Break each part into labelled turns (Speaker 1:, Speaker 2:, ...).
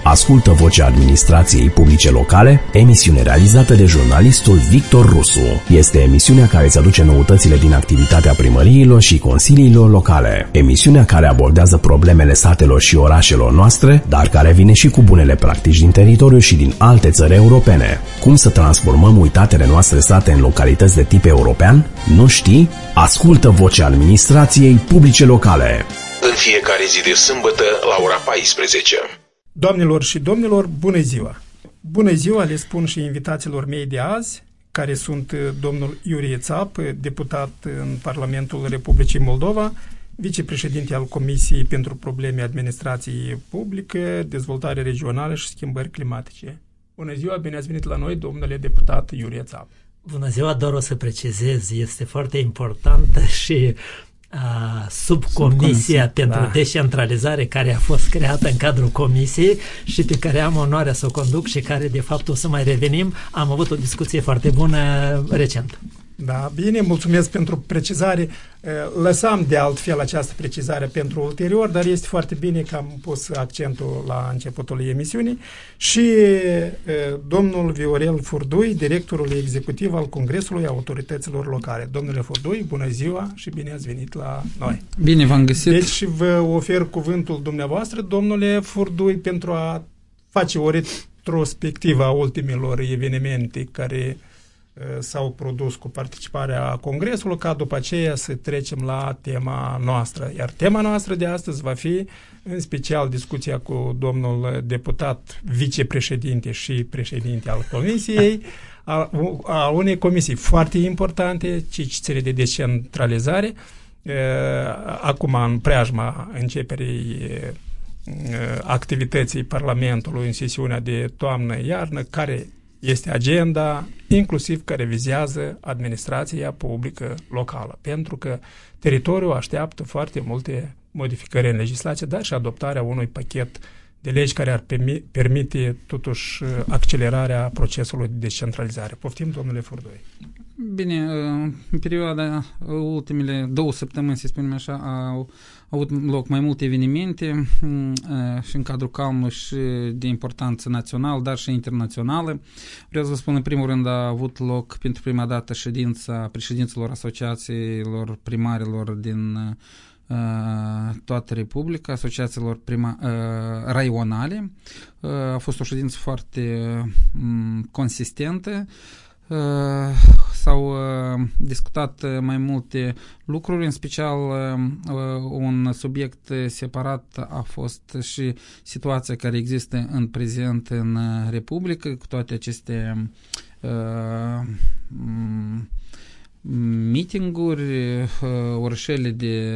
Speaker 1: Ascultă vocea administrației publice locale, emisiune realizată de jurnalistul Victor Rusu. Este emisiunea care îți aduce noutățile din activitatea primăriilor și consiliilor locale. Emisiunea care abordează problemele satelor și orașelor noastre, dar care vine și cu bunele practici din teritoriu și din alte țări europene. Cum să transformăm uitatele noastre sate în localități de tip european? Nu știi? Ascultă vocea administrației publice locale.
Speaker 2: În fiecare zi de sâmbătă la ora 14.
Speaker 3: Doamnelor și domnilor, bună ziua! Bună ziua, le spun și invitațiilor mei de azi, care sunt domnul Iurie Țap, deputat în Parlamentul Republicii Moldova, vicepreședinte al Comisiei pentru Probleme Administrației Publice, Dezvoltare Regională și Schimbări Climatice. Bună ziua, bine ați venit la noi, domnule deputat Iurie Țap.
Speaker 4: Bună ziua, doar o să precizez, este foarte importantă și subcomisia pentru descentralizare care a fost creată în cadrul comisiei și pe care am onoarea să o conduc și care de fapt o să mai revenim. Am avut o discuție foarte bună recent.
Speaker 3: Da, bine, mulțumesc pentru precizare. Lăsam de altfel această precizare pentru ulterior, dar este foarte bine că am pus accentul la începutul emisiunii și domnul Viorel Furdui, directorul executiv al Congresului Autorităților Locale. Domnule Furdui, bună ziua și bine ați venit la noi.
Speaker 5: Bine v-am găsit.
Speaker 3: Deci vă ofer cuvântul dumneavoastră, domnule Furdui, pentru a face o retrospectivă a ultimilor evenimente care s-au produs cu participarea Congresului, ca după aceea să trecem la tema noastră. Iar tema noastră de astăzi va fi în special discuția cu domnul deputat vicepreședinte și președinte al Comisiei, a unei comisii foarte importante, ce de descentralizare, acum în preajma începerii activității Parlamentului în sesiunea de toamnă-iarnă, care este agenda, inclusiv care vizează administrația publică locală, pentru că teritoriul așteaptă foarte multe modificări în legislație, dar și adoptarea unui pachet de legi care ar permite totuși accelerarea procesului de descentralizare. Poftim, domnule Furdui.
Speaker 5: Bine, în perioada ultimele 2 săptămâni, să spunem așa, au avut loc mai multe evenimente și în cadrul calmului și de importanță națională, dar și internațională. Vreau să vă spun, în primul rând, a avut loc pentru prima dată ședința președinților asociațiilor primarilor din toată Republica, asociațiilor raionale. A fost o ședință foarte consistentă. S-au discutat mai multe lucruri, în special un subiect separat a fost și situația care există în prezent în Republică, cu toate aceste meeting-uri, orășele de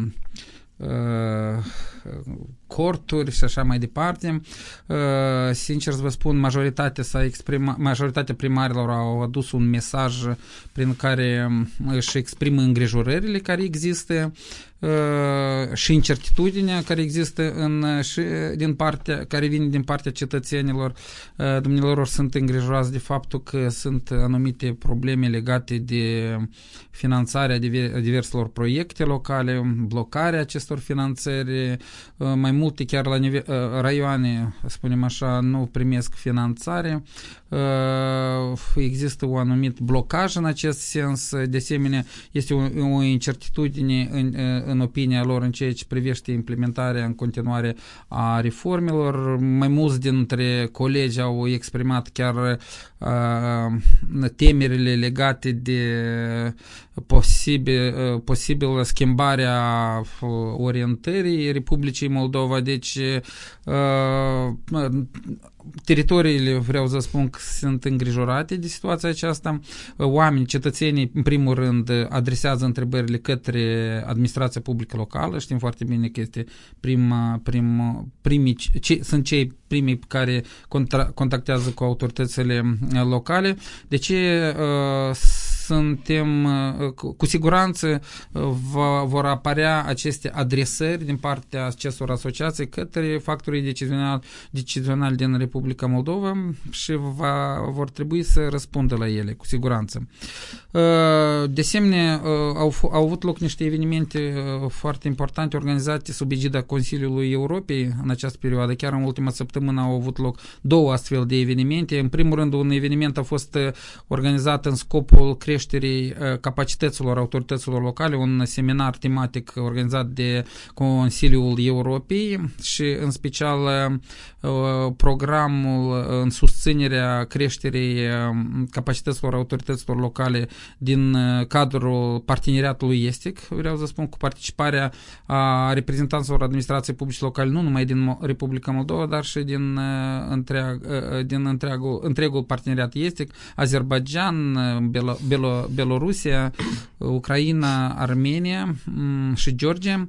Speaker 5: corturi și așa mai departe. Sincer să vă spun, majoritatea primarilor au adus un mesaj prin care își exprimă îngrijorările care există și incertitudinea care există care vine din partea cetățenilor. Dumnealor sunt îngrijorați de faptul că sunt anumite probleme legate de finanțarea diverselor proiecte locale, blocarea acestor finanțări, mai multe chiar la raioane, spunem așa, nu primesc finanțare. Există un anumit blocaj în acest sens. De asemenea, este o incertitudine în opinia lor în ceea ce privește implementarea în continuare a reformelor. Mai mulți dintre colegi au exprimat chiar temerile legate de posibil schimbarea orientării Republicii Moldova. Deci teritoriile, vreau să spun că sunt îngrijorate de situația aceasta. Oamenii, cetățenii, în primul rând, adresează întrebările către administrația publică locală. Știm foarte bine că este sunt cei primii care contactează cu autoritățile locale. De ce cu siguranță vor apărea aceste adresări din partea acestor asociații către factorii decizionali din Republica Moldova și vor trebui să răspundă la ele, cu siguranță. De asemenea, au avut loc niște evenimente foarte importante organizate sub egida Consiliului Europei în această perioadă. Chiar în ultima săptămână au avut loc 2 astfel de evenimente. În primul rând, un eveniment a fost organizat în scopul creșterii capacităților autorităților locale, un seminar tematic organizat de Consiliul Europei și în special programul în susținerea creșterii capacităților autorităților locale din cadrul parteneriatului estic, vreau să spun, cu participarea a reprezentanților administrației publice locale, nu numai din Republica Moldova, dar și din întregul parteneriat estic, Azerbaijan, Belorusia, Ucraina, Armenia și Georgia.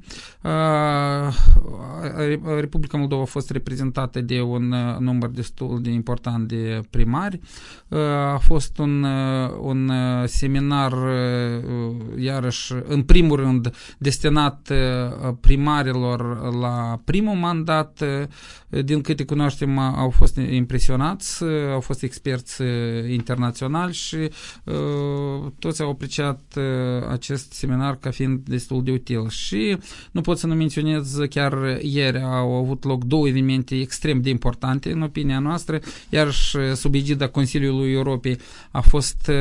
Speaker 5: Republica Moldova a fost reprezentată de un număr destul de important de primari. A fost un seminar, iarăși, în primul rând, destinat primarilor la primul mandat. Din câte cunoaștem, au fost impresionați, au fost experți internaționali și toți au apreciat acest seminar ca fiind destul de util. Și nu pot să nu menționez, chiar ieri au avut loc 2 evenimente extrem de importante, în opinia noastră, iarăși sub egida Consiliului Europei a fost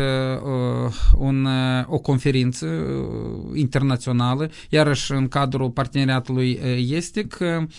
Speaker 5: o conferință internațională, iarăși în cadrul parteneriatului estic,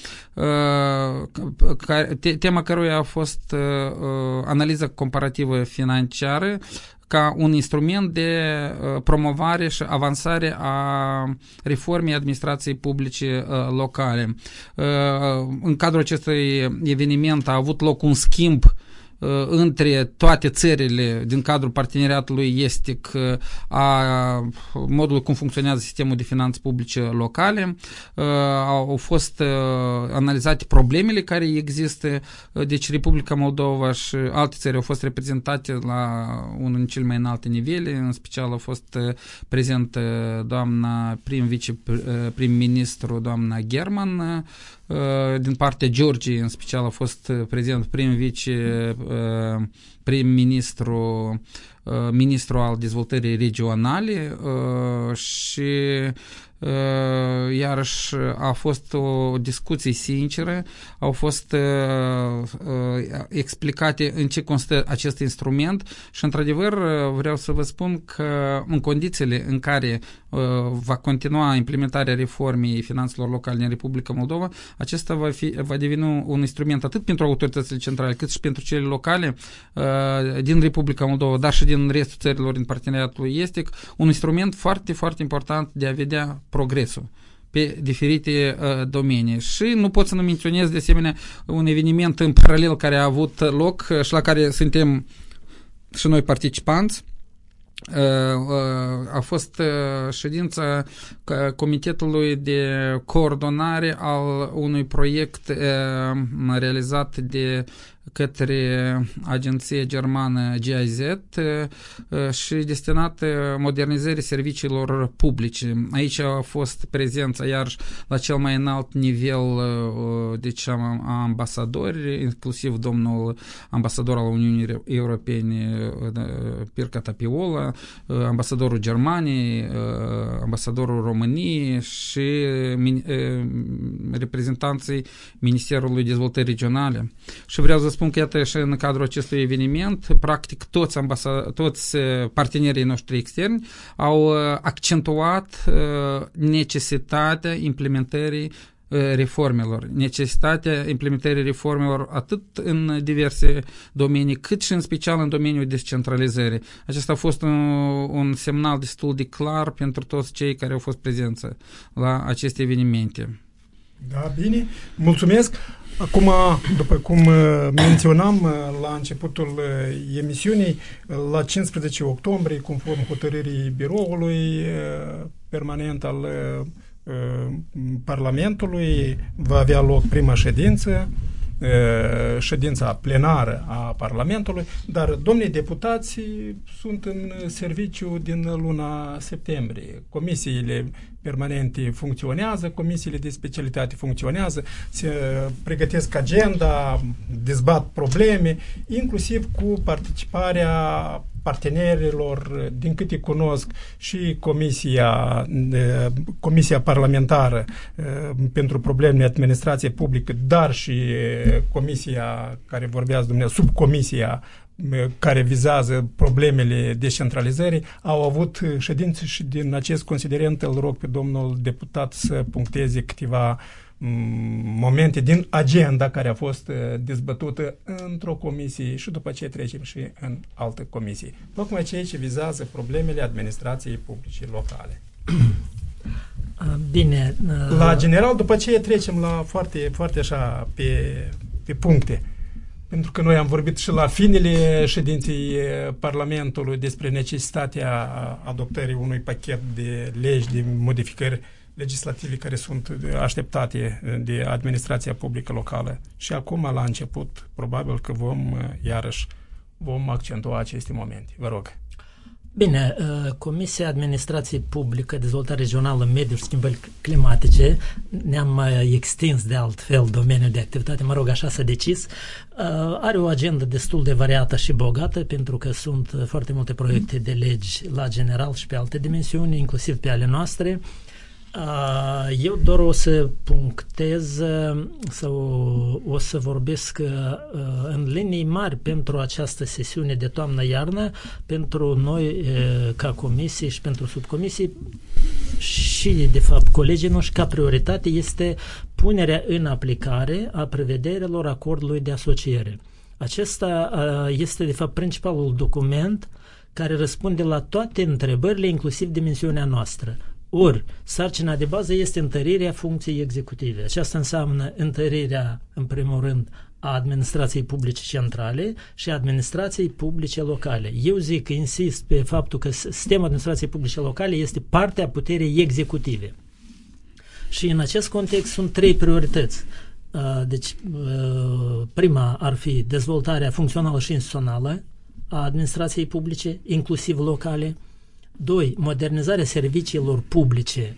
Speaker 5: tema căruia a fost analiza comparativă financiară ca un instrument de promovare și avansare a reformei administrației publice locale. În cadrul acestui eveniment a avut loc un schimb între toate țările din cadrul parteneriatului estic a modului cum funcționează sistemul de finanțe publice locale. Au fost analizate problemele care există, deci Republica Moldova și alte țări au fost reprezentate la unul din cele mai înalte nivele, în special a fost prezent doamna prim-ministru, doamna German. Din partea Georgiei, în special, a fost prezent prim-ministru, ministru al dezvoltării regionale și iarăși a fost o discuție sinceră, au fost explicate în ce constă acest instrument și, într-adevăr, vreau să vă spun că în condițiile în care va continua implementarea reformei finanțelor locale din Republica Moldova, acesta va deveni un instrument atât pentru autoritățile centrale, cât și pentru cele locale din Republica Moldova, dar și din restul țărilor din parteneriatul estic, un instrument foarte, foarte important de a vedea progresul pe diferite domenii. Și nu pot să nu menționez de asemenea un eveniment în paralel care a avut loc și la care suntem și noi participanți. A fost ședința Comitetului de Coordonare al unui proiect realizat de către agenția germană GIZ și destinat modernizării serviciilor publice. Aici a fost prezența iarăși la cel mai înalt nivel, deci a ambasadori, inclusiv domnul ambasador al Uniunii Europene Pirca Tapiola, ambasadorul Germaniei, ambasadorul României și reprezentanții Ministerului Dezvoltării Regionale. Și vreau să spun că, iată, și în cadrul acestui eveniment, practic toți partenerii noștri externi au accentuat necesitatea implementării reformelor, necesitatea implementării reformelor atât în diverse domenii, cât și în special în domeniul descentralizării. Acesta a fost un semnal destul de clar pentru toți cei care au fost prezenți la aceste evenimente.
Speaker 3: Da, bine, mulțumesc. Acum, după cum menționam la începutul emisiunii, la 15 octombrie, conform hotărârii biroului permanent al Parlamentului, va avea loc prima ședință ședința plenară a Parlamentului, dar domnii deputați sunt în serviciu din luna septembrie. Comisiile permanente funcționează, comisiile de specialitate funcționează, se pregătesc agenda, dezbat probleme, inclusiv cu participarea partenerilor, din câte cunosc, și Comisia Parlamentară pentru Problemele Administrației Publice, dar și comisia care vorbeați dumneavoastră, subcomisia care vizează problemele descentralizării, au avut ședințe și din acest considerent îl rog pe domnul deputat să puncteze câteva momente din agenda care a fost dezbătută într-o comisie și după aceea trecem și în alte comisii. Tocmai ceea ce vizează problemele administrației publice locale.
Speaker 4: Bine.
Speaker 3: La general, după aceea trecem la foarte, foarte așa pe puncte. Pentru că noi am vorbit și la finele ședinței Parlamentului despre necesitatea adoptării unui pachet de legi, de modificări legislative care sunt așteptate de administrația publică locală. Și acum, la început, probabil că vom accentua aceste momente. Vă rog.
Speaker 4: Bine, Comisia Administrației Publică, Dezvoltare Regională, Mediu și Schimbări Climatice, ne-am mai extins de altfel domeniul de activitate, mă rog, așa s-a decis, are o agendă destul de variată și bogată, pentru că sunt foarte multe proiecte de legi la general și pe alte dimensiuni, inclusiv pe ale noastre. Eu doar o să punctez sau o să vorbesc în linii mari pentru această sesiune de toamnă-iarnă, pentru noi ca comisii și pentru subcomisii și de fapt colegii noștri, ca prioritate este punerea în aplicare a prevederilor acordului de asociere. Acesta este de fapt principalul document care răspunde la toate întrebările, inclusiv dimensiunea noastră. Ori, sarcina de bază este întărirea funcției executive. Aceasta înseamnă întărirea, în primul rând, a administrației publice centrale și a administrației publice locale. Eu zic, insist pe faptul că sistemul administrației publice locale este partea puterii executive. Și în acest context sunt trei priorități. Deci, prima ar fi dezvoltarea funcțională și instituțională a administrației publice, inclusiv locale. 2. Modernizarea serviciilor publice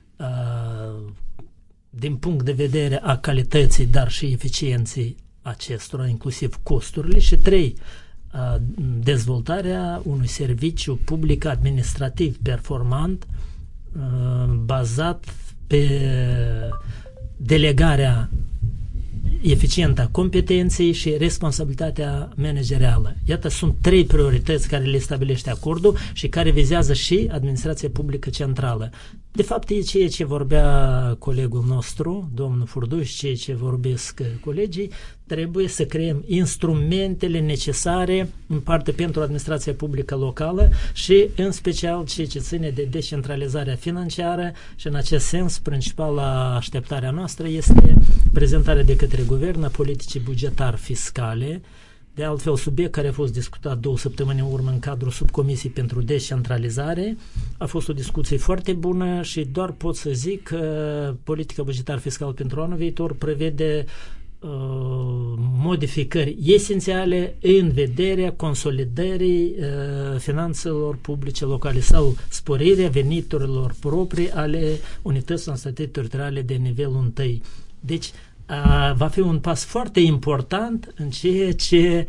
Speaker 4: din punct de vedere a calității, dar și eficienței acestora, inclusiv costurile. Și 3. Dezvoltarea unui serviciu public administrativ performant bazat pe delegarea eficientă a competenței și responsabilitatea managerială. Iată, sunt trei priorități care le stabilește acordul și care vizează și administrația publică centrală. De fapt, e ceea ce vorbea colegul nostru, domnul Furduș, ceea ce vorbesc colegii, trebuie să creăm instrumentele necesare în parte pentru administrația publică locală și în special ceea ce ține de descentralizarea financiară și în acest sens principala așteptarea noastră este prezentarea de către guvern a politicii bugetar-fiscale. De altfel, subiect care a fost discutat 2 săptămâni în urmă în cadrul subcomisiei pentru descentralizare. A fost o discuție foarte bună și doar pot să zic că politica bugetar-fiscală pentru anul viitor prevede modificări esențiale în vederea consolidării finanțelor publice locale sau sporirea veniturilor proprii ale unităților administrative teritoriale de nivelul 1. Deci, va fi un pas foarte important în ceea ce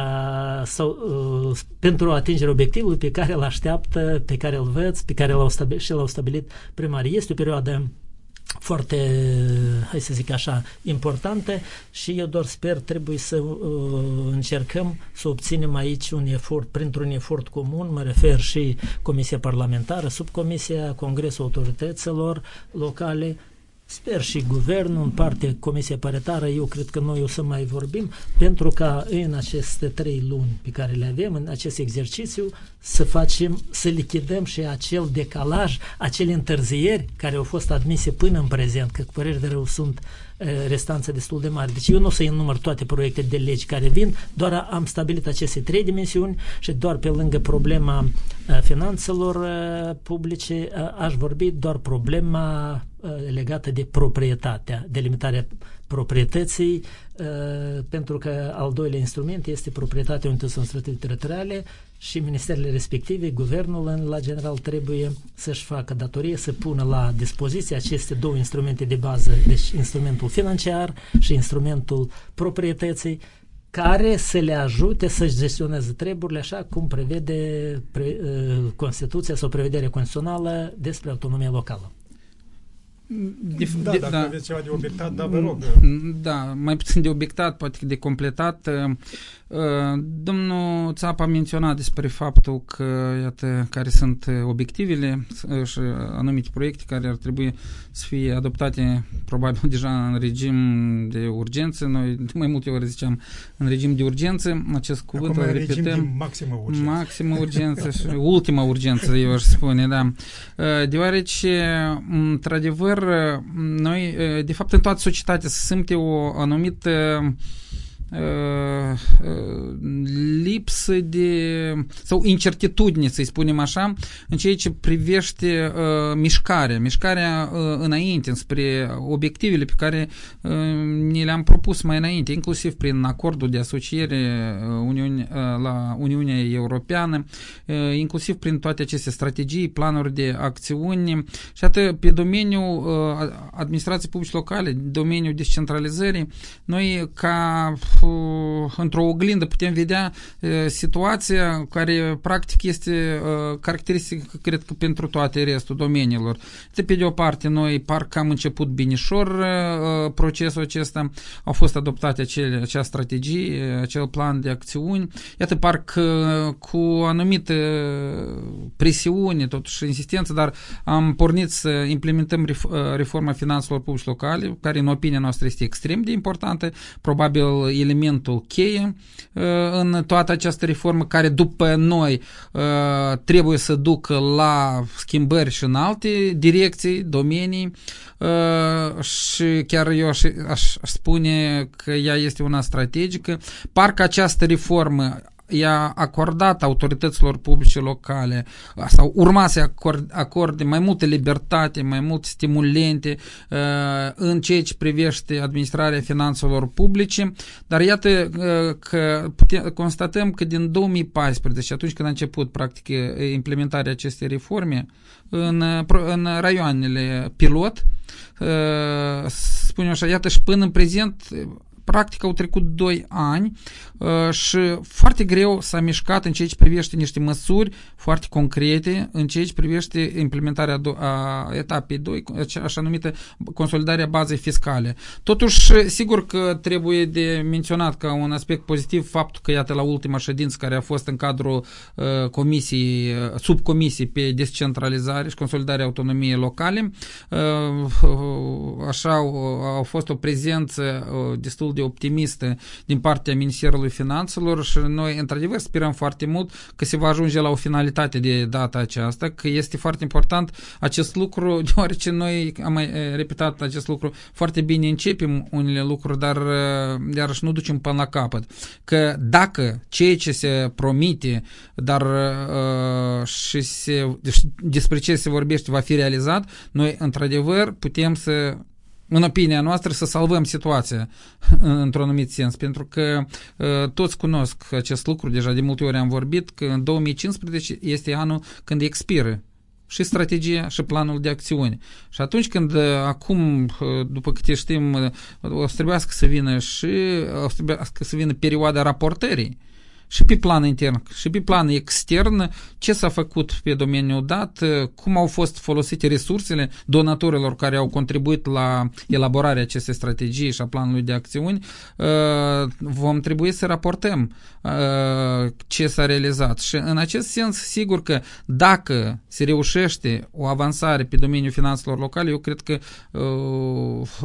Speaker 4: pentru atingerea obiectivului pe care îl așteaptă, pe care îl văd, pe care l-au stabilit primarii. Este o perioadă foarte, hai să zic așa, importantă și eu doar sper trebuie să încercăm să obținem aici un efort, printr-un efort comun, mă refer și Comisia Parlamentară, Subcomisia, Congresul Autorităților Locale, sper și guvernul, în parte Comisia Paritară, eu cred că noi o să mai vorbim, pentru ca în aceste 3 luni pe care le avem, în acest exercițiu, să lichidăm și acel decalaj, acele întârzieri care au fost admise până în prezent, că cu păreri de rău sunt restanțe destul de mari. Deci eu nu o să enumăr toate proiecte de legi care vin, doar am stabilit aceste 3 dimensiuni și doar pe lângă problema finanțelor publice aș vorbi doar problema legată de proprietatea, delimitarea proprietății, pentru că al doilea instrument este proprietatea unităților administrative teritoriale și ministerele respective, guvernul la general trebuie să-și facă datorie, să pună la dispoziție aceste două instrumente de bază, deci instrumentul financiar și instrumentul proprietății, care să le ajute să-și gestioneze treburile așa cum prevede Constituția sau prevederea constituțională despre autonomia locală.
Speaker 3: Dacă aveți ceva de obiectat, vă rog.
Speaker 5: Da, mai puțin de obiectat, poate de completat. Domnul Țap a menționat despre faptul că, iată, care sunt obiectivele și anumite proiecte care ar trebui să fie adoptate probabil deja în regim de urgență. Noi de mai multe ori ziceam în regim de urgență. Acest cuvânt îl repetăm.
Speaker 3: Regim de maximă urgență.
Speaker 5: Maximă urgență și ultima urgență, eu aș spune, da. Deoarece, într-adevăr, noi, de fapt, în toată societatea se simte o anumită lipsă de sau incertitudine, să-i spunem așa, în ceea ce privește mișcarea înainte, spre obiectivele pe care ni le-am propus mai înainte, inclusiv prin acordul de asociere la Uniunea Europeană, inclusiv prin toate aceste strategii, planuri de acțiuni și atât pe domeniul administrației publice locale, domeniul descentralizării, noi ca într-o oglindă putem vedea situația care practic este caracteristică, cred că pentru toate restul domeniilor. Pe de o parte, noi parcă am început binișor procesul acesta, au fost adoptate acea strategie, acel plan de acțiuni, iată parcă cu anumită presiune, totuși insistență, dar am pornit să implementăm reforma finanțelor publice locale, care în opinia noastră este extrem de importantă, probabil elementul cheie în toată această reformă, care după noi trebuie să ducă la schimbări și în alte direcții, domenii, și chiar eu aș spune că ea este una strategică. Parcă această reformă i-a acordat autorităților publice locale sau urma să acorde mai multe libertate, mai multe stimulente în ceea ce privește administrarea finanțelor publice, dar iată că constatăm că din 2014, atunci când a început practic implementarea acestei reforme în raioanele pilot, spunem așa, iată și până în prezent practic au trecut 2 ani și foarte greu s-a mișcat în ceea ce privește niște măsuri foarte concrete, în ceea ce privește implementarea a etapei 2, așa numită consolidarea bazei fiscale. Totuși, sigur că trebuie de menționat ca un aspect pozitiv faptul că, iată, la ultima ședință care a fost în cadrul subcomisii pe descentralizare și consolidarea autonomiei locale, așa a fost o prezență destul de optimistă din partea Ministerului Finanțelor și noi, într-adevăr, sperăm foarte mult că se va ajunge la o finalitate de data aceasta, că este foarte important acest lucru, deoarece noi am mai repetat acest lucru, foarte bine începem unele lucruri, dar iarăși nu ducem până la capăt. Că dacă ceea ce se promite, dar și despre ce se vorbește va fi realizat, noi, într-adevăr, putem să, în opinia noastră, să salvăm situația într-un anumit sens, pentru că toți cunosc acest lucru, deja de multe ori am vorbit, că în 2015 este anul când expiră și strategia și planul de acțiuni. Și atunci când acum, după câte știm, o să trebuiască să vină perioada raportării, și pe plan intern, și pe plan extern, ce s-a făcut pe domeniul dat, cum au fost folosite resursele donatorilor care au contribuit la elaborarea acestei strategii și a planului de acțiuni, vom trebui să raportăm ce s-a realizat. Și în acest sens, sigur că dacă se reușește o avansare pe domeniul finanțelor locale, eu cred că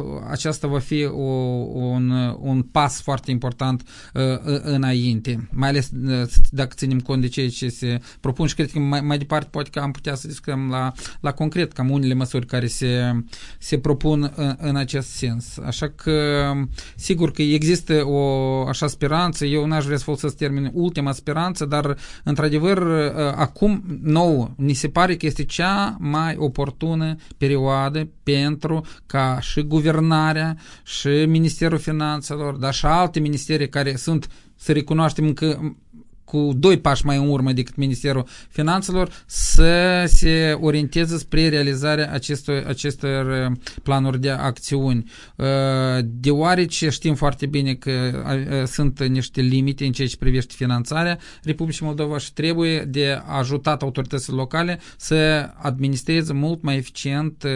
Speaker 5: aceasta va fi un pas foarte important înainte, mai ales dacă ținem cont de ceea ce se propun și cred că mai departe poate că am putea să discutăm la concret cam unele măsuri care se propun în acest sens. Așa că sigur că există o așa speranță, eu n-aș vrea să folosesc termenul ultima speranță, dar într-adevăr acum nouă ni se pare că este cea mai oportună perioadă pentru ca și guvernarea și Ministerul Finanțelor, dar și alte ministere care sunt, să recunoaștem că cu 2 pași mai în urmă decât Ministerul Finanțelor, să se orienteze spre realizarea acestor planuri de acțiuni. Deoarece știm foarte bine că sunt niște limite în ceea ce privește finanțarea Republicii Moldova și trebuie de ajutat autoritățile locale să administreze mult mai eficient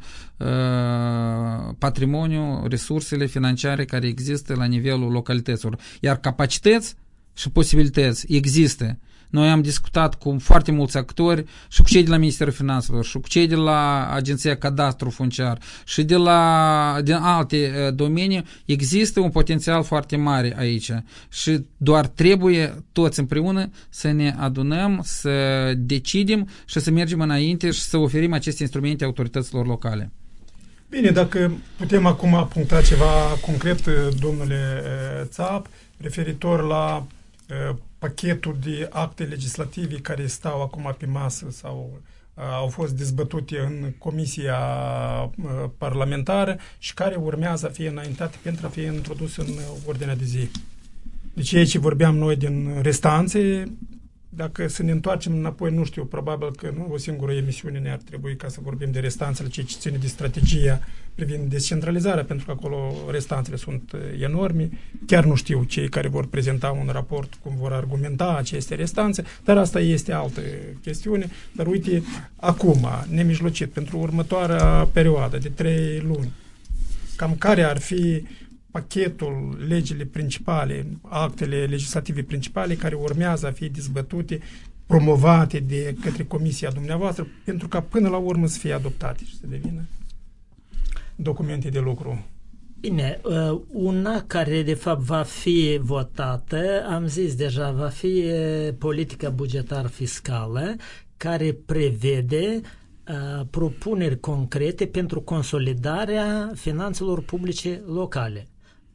Speaker 5: patrimoniul, resursele financiare care există la nivelul localităților. Iar capacități și posibilități există. Noi am discutat cu foarte mulți actori și cu cei de la Ministerul Finanțelor și cu cei de la Agenția Cadastru Funciar și din alte domenii. Există un potențial foarte mare aici și doar trebuie toți împreună să ne adunăm, să decidem și să mergem înainte și să oferim aceste instrumente autorităților locale.
Speaker 3: Bine, dacă putem acum puncta ceva concret, domnule Țap, referitor la pachetul de acte legislative care stau acum pe masă sau au fost dezbătute în comisia parlamentară și care urmează a fi înaintate pentru a fi introdus în ordinea de zi. Deci aici vorbeam noi din restanțe. Dacă să ne întoarcem înapoi, nu știu, probabil că nu o singură emisiune ne-ar trebui ca să vorbim de restanțele, ceea ce ține de strategia privind descentralizarea, pentru că acolo restanțele sunt enorme. Chiar nu știu cei care vor prezenta un raport cum vor argumenta aceste restanțe, dar asta este altă chestiune. Dar uite, acum, nemijlocit, pentru următoarea perioadă de 3 luni, cam care ar fi pachetul, legile principale, actele legislative principale care urmează a fi dezbătute, promovate de către comisia dumneavoastră, pentru ca până la urmă să fie adoptate și să devină documente de lucru.
Speaker 4: Bine, una care de fapt va fi votată, am zis deja, va fi politica bugetar-fiscală, care prevede propuneri concrete pentru consolidarea finanțelor publice locale.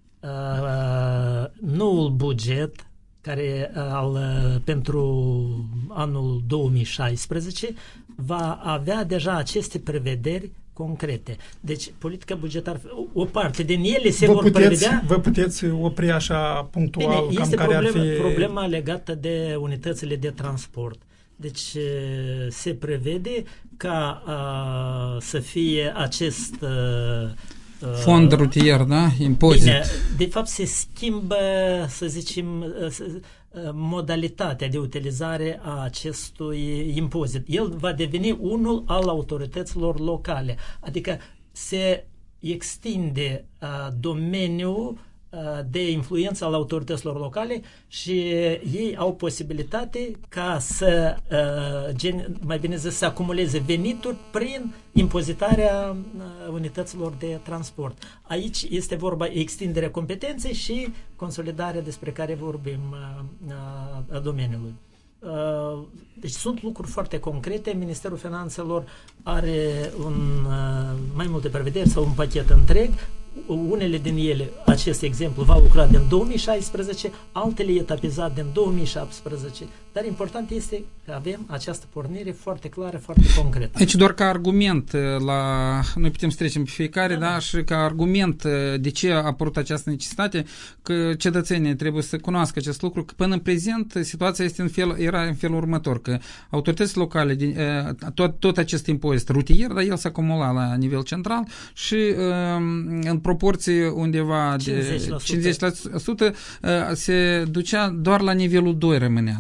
Speaker 4: Noul buget pentru anul 2016 va avea deja aceste prevederi concrete. Deci, politica bugetară, o parte din ele se vor prevedea...
Speaker 3: Vă puteți opri așa punctual?
Speaker 4: Bine, este problema legată de unitățile de transport. Deci se prevede ca să fie acest
Speaker 5: fond rutier, da? Impozit.
Speaker 4: Bine, de fapt se schimbă, să zicem, modalitatea de utilizare a acestui impozit. El va deveni unul al autorităților locale. Adică se extinde domeniul de influență al autorităților locale și ei au posibilitate ca să mai bine zis, să acumuleze venituri prin impozitarea unităților de transport. Aici este vorba extinderea competenței și consolidarea despre care vorbim a domeniului. Deci sunt lucruri foarte concrete. Ministerul Finanțelor are mai multe prevederi sau un pachet întreg. Unele din ele, acest exemplu, va lucra din 2016, altele etapizat din 2017, dar important este că avem această pornire foarte clară, foarte concretă.
Speaker 5: Aici doar ca argument, noi putem să trecem pe fiecare, da, și ca argument de ce a apărut această necesitate, că cetățenii trebuie să cunoască acest lucru, că până în prezent situația era în felul următor, că autoritățile locale, tot acest impozit rutier, dar el se acumula la nivel central și în proporție undeva de 50% se ducea doar la nivelul 2 rămânea, da?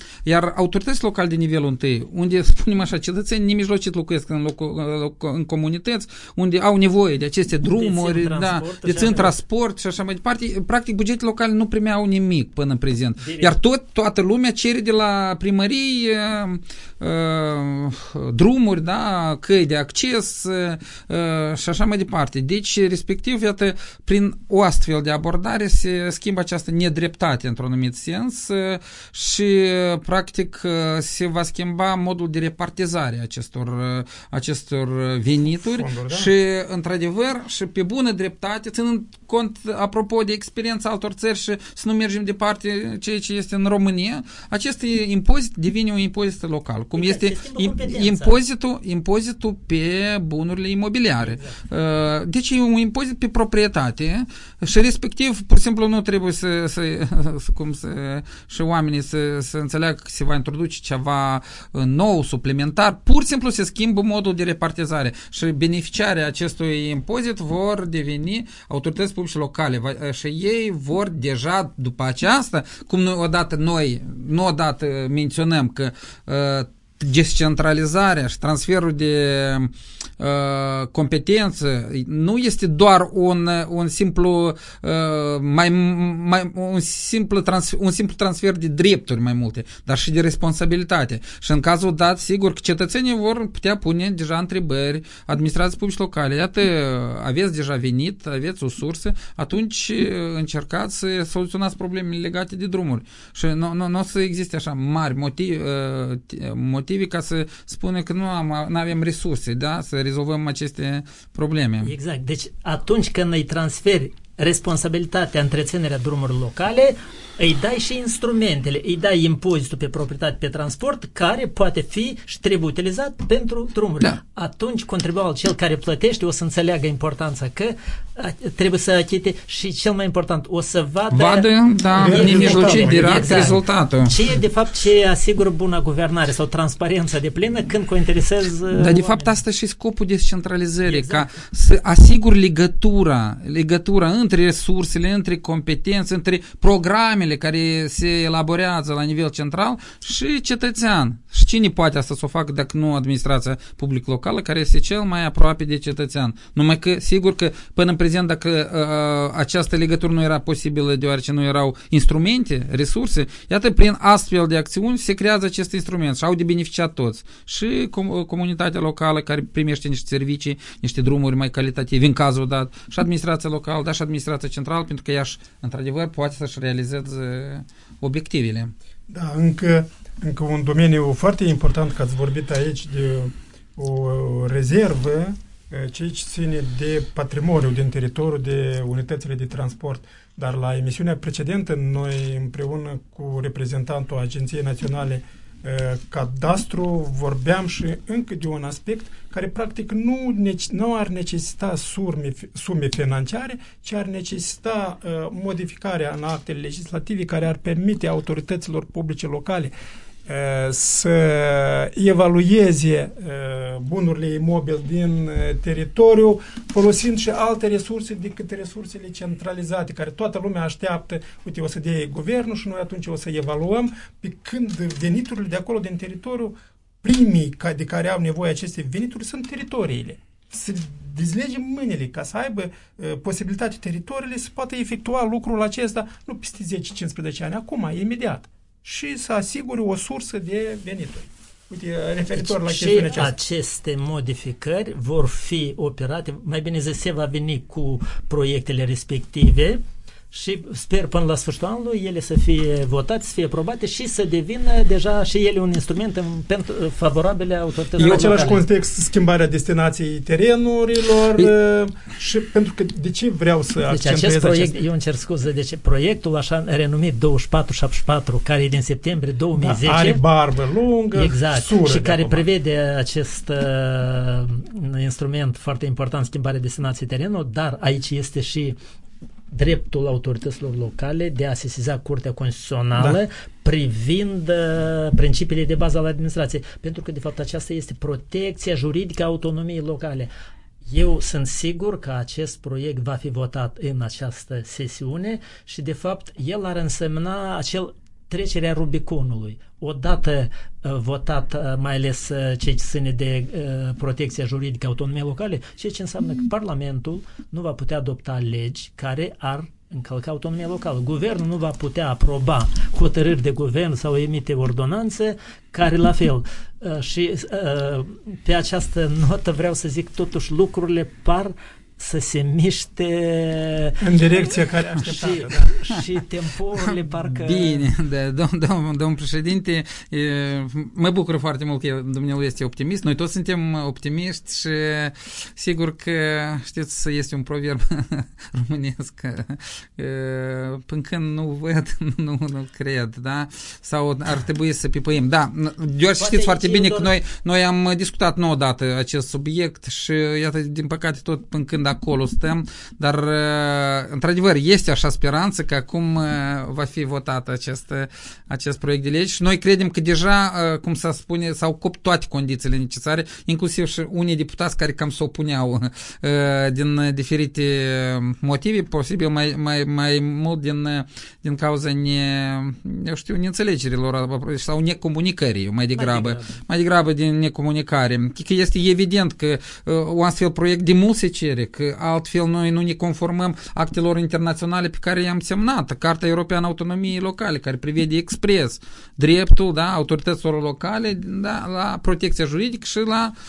Speaker 5: Iar autoritățile locale de nivelul întâi, unde, spunem așa, cetățenii nemijlocit locuiesc în comunități, unde au nevoie de aceste drumuri, dețin transport și așa mai departe, practic bugetele locale nu primeau nimic până în prezent. Iar toată lumea cere de la primării drumuri, da, căi de acces și așa mai departe. Deci, respectiv, iată, prin o astfel de abordare se schimbă această nedreptate într-un anumit sens și, practic, se va schimba modul de repartizare a acestor venituri fonduri, și, într-adevăr, și pe bună dreptate, ținând cont, apropo de experiența altor țări și să nu mergem departe ceea ce este în România, acest impozit devine un impozit local, cum este impozitul pe bunurile imobiliare. Exact. Deci e un impozit pe proprietate și respectiv, pur și simplu, nu trebuie și oamenii să înțeleagă că se va introduce ceva nou, suplimentar, pur și simplu se schimbă modul de repartizare și beneficiarii acestui impozit vor deveni autorități publice locale și ei vor deja după aceasta, cum noi nu odată menționăm că descentralizarea și transferul de competență nu este doar un simplu transfer de drepturi mai multe, dar și de responsabilitate. Și în cazul dat, sigur că cetățenii vor putea pune deja întrebări administrației publice locale. Iată, aveți deja venit, aveți o sursă, atunci încercați să soluționați problemele legate de drumuri. Și nu o să existe așa mari motive ca să spune că nu avem resurse, da? Să rezolvăm aceste probleme.
Speaker 4: Exact. Deci atunci când îi transferi responsabilitatea întreținerea drumurilor locale, îi dai și instrumentele, îi dai impozitul pe proprietate, pe transport, care poate fi și trebuie utilizat pentru drumuri. Da. Atunci contribuabil, cel care plătește, o să înțeleagă importanța că trebuie să achite și cel mai important, o să vadă
Speaker 5: nemijlocit direct rezultatul.
Speaker 4: Ce e de fapt ce asigură buna guvernare sau transparența de plină când cointeresezi
Speaker 5: Dar de fapt asta și scopul descentralizării, exact. Ca să asiguri legătura între resursele, între competențe, între programele care se elaborează la nivel central și cetățean. Și cine poate asta să o facă dacă nu administrația publică locală, care este cel mai aproape de cetățean. Numai că, sigur că până în prezent, dacă această legătură nu era posibilă deoarece nu erau instrumente, resurse, iată, prin astfel de acțiuni se creează acest instrument și au de beneficiat toți. Și comunitatea locală care primește niște servicii, niște drumuri mai calitative, în cazul dat, și administrația locală, dar și administrația centrală, pentru că ea, într-adevăr, poate să-și realizeze obiectivele.
Speaker 3: Da, încă un domeniu foarte important, că ați vorbit aici de o rezervă, ceea ce ține de patrimoniul din teritoriu, de unitățile de transport. Dar la emisiunea precedentă, noi împreună cu reprezentantul Agenției Naționale Cadastru vorbeam și încă de un aspect care practic nu ar necesita sume financiare, ci ar necesita modificarea în actele legislative care ar permite autorităților publice locale să evalueze bunurile imobile din teritoriu folosind și alte resurse decât resursele centralizate, care toată lumea așteaptă, uite, o să dea guvernul și noi atunci o să evaluăm, pe când veniturile de acolo din teritoriu, primii de care au nevoie aceste venituri sunt teritoriile. Să dezlegem mâinile ca să aibă posibilitatea teritoriile să poată efectua lucrul acesta nu peste 10-15 ani, acum, imediat. Și să asigure o sursă de venituri. Uite, referitor la chestiunea aceasta.
Speaker 4: Aceste modificări vor fi operate, mai bine zis, se va veni cu proiectele respective și sper până la sfârșitul anului ele să fie votate, să fie aprobate și să devină deja și ele un instrument favorabil autorităților locale.
Speaker 3: În același context, schimbarea destinației terenurilor și pentru că de ce vreau să accentuez
Speaker 4: acest proiect, eu încerc scuze, deci proiectul așa renumit 2474, care e din septembrie 2010,
Speaker 3: are barbă lungă,
Speaker 4: exact, și care prevede acest instrument foarte important, schimbarea destinației terenului, dar aici este și dreptul autorităților locale de a sesiza Curtea Constituțională privind principiile de bază ale administrației, pentru că de fapt aceasta este protecția juridică a autonomiei locale. Eu sunt sigur că acest proiect va fi votat în această sesiune și de fapt el ar însemna acel trecerea Rubiconului. Odată votat, mai ales ce ține de protecția juridică a autonomiei locale, ceea ce înseamnă că Parlamentul nu va putea adopta legi care ar încălca autonomia locală. Guvernul nu va putea aproba hotărâri de guvern sau emite ordonanțe care la fel. Și pe această notă vreau să zic, totuși lucrurile par să se miște
Speaker 3: în direcția care așteptată.
Speaker 4: Și temporile parcă...
Speaker 5: Bine, da, domnul președinte, mă bucur foarte mult că dumneavoastră este optimist. Noi toți suntem optimiști și sigur că, știți, este un proverb românesc, până când nu văd, nu cred, da? Sau ar trebui să pipăim. Da, doar știți foarte bine că noi am discutat nouă dată acest subiect și, iată, din păcate, tot până când acolo stăm, dar într-adevăr este așa speranță că acum va fi votat acest proiect de lege și noi credem că deja, cum se spune, s-au copt toate condițiile necesare, inclusiv și unii deputați care cam se opuneau din diferite motive, posibil mai mult din cauza neînțelegerilor sau necomunicării, mai degrabă din necomunicare. Că este evident că un astfel proiect de mult se cere, că altfel noi nu ne conformăm actelor internaționale pe care i-am semnat. Carta Europeană a Autonomiei Locale, care prevede expres dreptul, da, autorităților locale, da, la protecția juridică și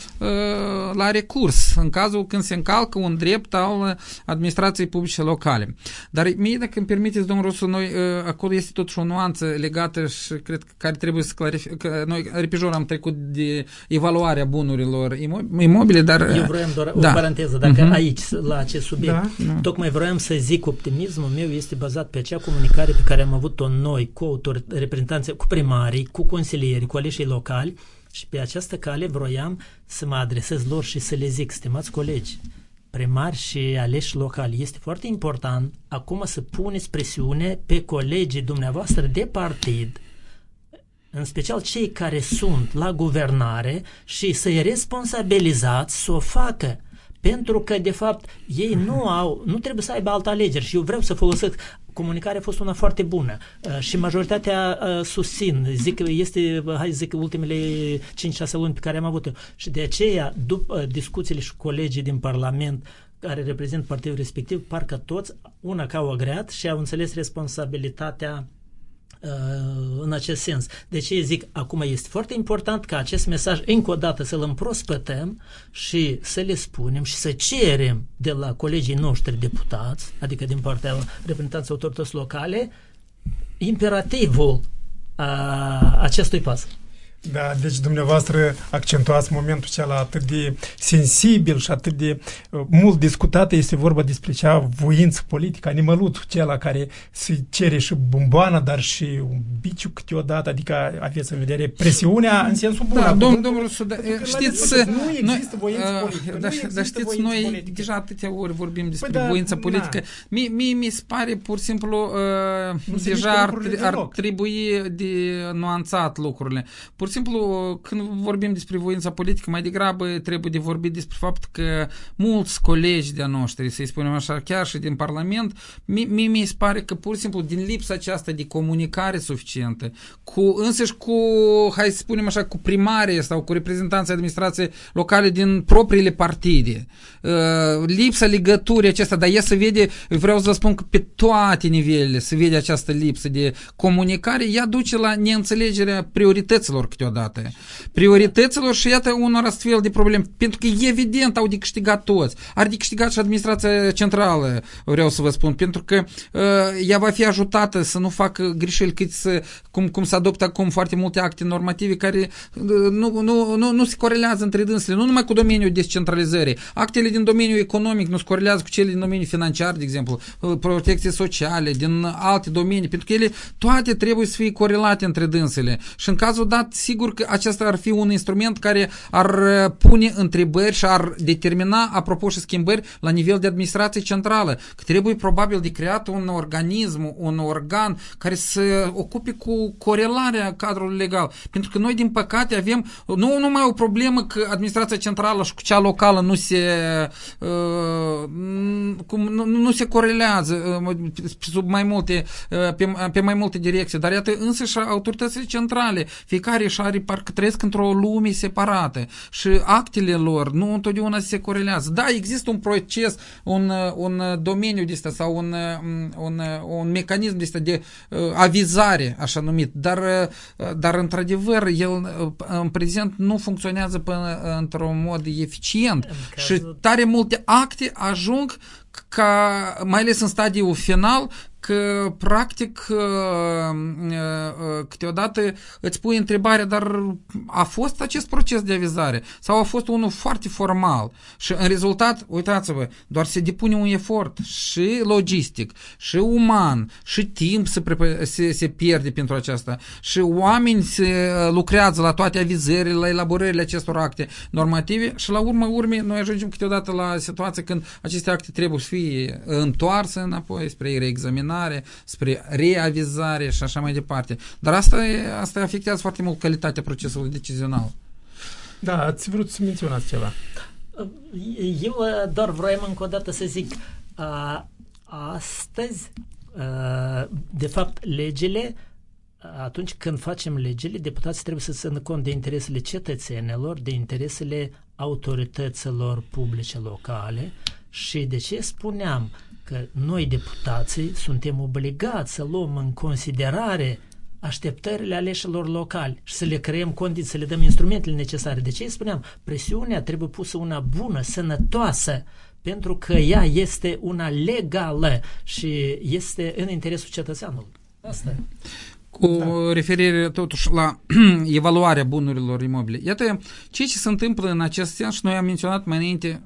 Speaker 5: la recurs, în cazul când se încalcă un drept al administrației publice locale. Dar mie, dacă îmi permiteți, domnul Rusu, noi, acolo este totuși o nuanță legată și cred că care trebuie să clarificăm. Noi, repejor, am trecut de evaluarea bunurilor imobile, dar...
Speaker 4: Eu vreau doar o paranteză, dacă aici, la acest subiect. Tocmai vreau să zic, optimismul meu este bazat pe acea comunicare pe care am avut-o noi cu reprezentanții, cu primarii, cu consilierii, cu aleșii locali și pe această cale vroiam să mă adresez lor și să le zic, stimați colegi, primari și aleși locali, este foarte important acum să puneți presiune pe colegii dumneavoastră de partid, în special cei care sunt la guvernare, și să-i responsabilizați să o facă. Pentru că, de fapt, ei nu trebuie să aibă altă alegeri și eu vreau să folosesc. Comunicarea a fost una foarte bună și majoritatea susțin. Zic că este, ultimele 5-6 luni pe care am avut-o. Și de aceea, după discuțiile și colegii din Parlament care reprezintă partidul respectiv, parcă toți, una că au agreat și au înțeles responsabilitatea în acest sens. Deci eu zic, acum este foarte important ca acest mesaj încă o dată să-l împrospătăm și să le spunem și să cerem de la colegii noștri deputați, adică din partea reprezentanței autorități locale, imperativul acestui pas.
Speaker 3: Da, deci dumneavoastră accentuați momentul acela atât de sensibil și atât de mult discutat, este vorba despre cea voință politică, animăluțul acela care se cere și bomboana, dar și un biciu câteodată, adică aveți în vedere presiunea în sensul bun.
Speaker 5: Da, domnul Rusu, știți,
Speaker 3: nu există voință politică.
Speaker 5: Dar știți, noi deja atâtea ori vorbim despre voință politică. Mie mi se pare pur și simplu deja ar trebui de nuanțat lucrurile. Pur și simplu, când vorbim despre voința politică, mai degrabă trebuie de vorbit despre faptul că mulți colegi de-a noștri, să-i spunem așa, chiar și din Parlament, mi se pare că pur și simplu din lipsa aceasta de comunicare suficientă, însăși cu, hai să spunem așa, cu primarii sau cu reprezentanții administrației locale din propriile partide, lipsa legăturii acesta, dar ea se vede, vreau să spun că pe toate nivelele se vede această lipsă de comunicare, ea duce la neînțelegerea priorităților câteodată. Priorităților și iată unor astfel de probleme. Pentru că evident au de câștigat toți. Are de câștigat și administrația centrală, vreau să vă spun. Pentru că ea va fi ajutată să nu facă greșeli cum se adoptă acum foarte multe acte normative care nu se corelează între dânsele. Nu numai cu domeniul descentralizării. Actele din domeniul economic nu se corelează cu cele din domeniul financiar, de exemplu, protecție sociale, din alte domenii. Pentru că ele toate trebuie să fie corelate între dânsele. Și în cazul dat, sigur că acesta ar fi un instrument care ar pune întrebări și ar determina, apropo, și schimbări la nivel de administrație centrală. Că trebuie probabil de creat un organism, un organ care să ocupe cu corelarea cadrului legal. Pentru că noi, din păcate, avem nu numai o problemă că administrația centrală și cu cea locală nu se corelează sub mai multe, pe mai multe direcții, dar iată însă și autoritățile centrale, fiecare și are, parcă trăiesc într-o lume separată și actele lor nu întotdeauna se corelează. Da, există un proces, un domeniu de ăsta sau un mecanism de ăsta de avizare, așa numit, dar într-adevăr el în prezent nu funcționează într-un mod eficient și tare multe acte ajung mai ales în stadiul final, că practic câteodată îți pui întrebarea, dar a fost acest proces de avizare sau a fost unul foarte formal și în rezultat, uitați-vă, doar se depune un efort și logistic, și uman, și timp se pierde pentru aceasta și oameni se lucrează la toate avizările, la elaborările acestor acte normative și la urmei noi ajungem câteodată la situație când aceste acte trebuie să fie întoarse înapoi spre reexaminare, spre reavizare și așa mai departe. Dar asta afectează foarte mult calitatea procesului decizional.
Speaker 3: Da, ați vrut să menționați ceva.
Speaker 4: Eu doar vroiam încă o dată să zic, astăzi, de fapt, legile, atunci când facem legile, deputații trebuie să țină cont de interesele cetățenilor, de interesele autorităților publice locale și de ce spuneam că noi, deputații, suntem obligați să luăm în considerare așteptările aleșilor locali și să le creăm condiții, să le dăm instrumentele necesare. De ce spuneam? Presiunea trebuie pusă una bună, sănătoasă, pentru că ea este una legală și este în interesul cetățeanului. Asta
Speaker 5: cu referire totuși la evaluarea bunurilor imobile. Iată, ce se întâmplă în acest sens și noi am menționat mai înainte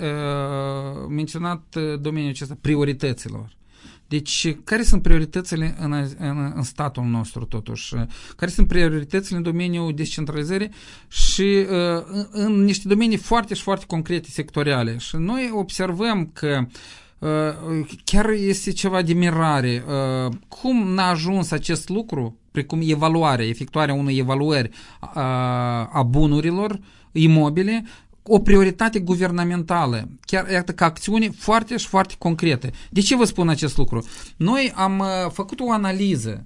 Speaker 5: domeniul acesta, priorităților. Deci, care sunt prioritățile în statul nostru totuși? Care sunt prioritățile în domeniul descentralizării și în niște domenii foarte și foarte concrete, sectoriale. Și noi observăm că chiar este ceva de mirare. Cum n-a ajuns acest lucru, precum efectuarea unei evaluări a bunurilor imobile, o prioritate guvernamentală, chiar iată ca acțiune foarte și foarte concrete. De ce vă spun acest lucru? Noi am făcut o analiză.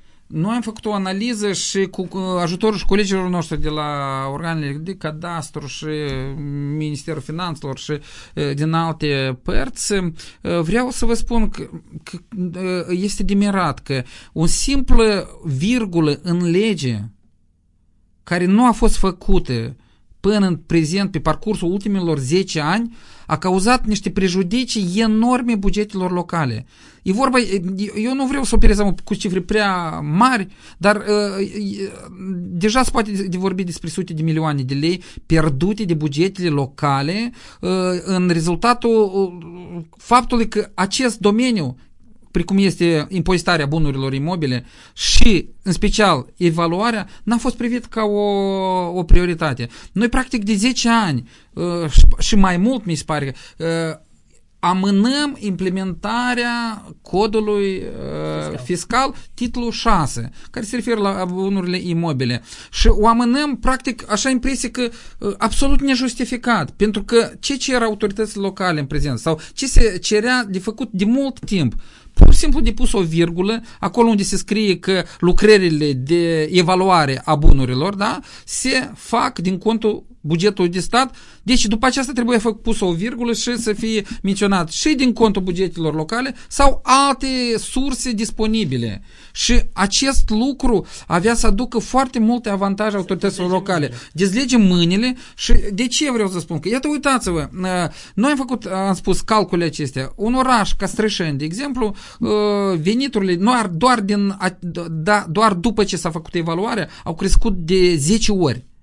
Speaker 5: Și cu ajutorul și colegilor noștri de la organele de cadastru și Ministerul Finanțelor și din alte părți, vreau să vă spun că este de mirat că o simplă virgulă în lege care nu a fost făcută până în prezent, pe parcursul ultimilor 10 ani, a cauzat niște prejudicii enorme bugetelor locale. E vorba, eu nu vreau să operez cu cifre prea mari, dar deja se poate de vorbi despre sute de milioane de lei pierdute de bugetele locale în rezultatul faptului că acest domeniu, precum este impozitarea bunurilor imobile și, în special, evaluarea, n-a fost privit ca o prioritate. Noi, practic, de 10 ani și mai mult, mi se pare, amânăm implementarea codului fiscal, titlul 6, care se referă la bunurile imobile. Și o amânăm, practic, așa impresie că absolut nejustificat, pentru că ce cer autoritățile locale în prezent sau ce se cerea de făcut de mult timp, pur și simplu de pus o virgulă acolo unde se scrie că lucrările de evaluare a bunurilor, da, se fac din contul bugetului de stat. Deci după aceasta trebuie pus o virgulă și să fie menționat și din contul bugetelor locale sau alte surse disponibile. Și acest lucru avea să aducă foarte multe avantaje autorităților locale. Dezlegem mâinile și de ce vreau să spun? Că iată, uitați-vă, noi am spus calculele acestea. Un oraș ca Strășeni, de exemplu, veniturile doar după ce s-a făcut evaluarea au crescut de 10 ori.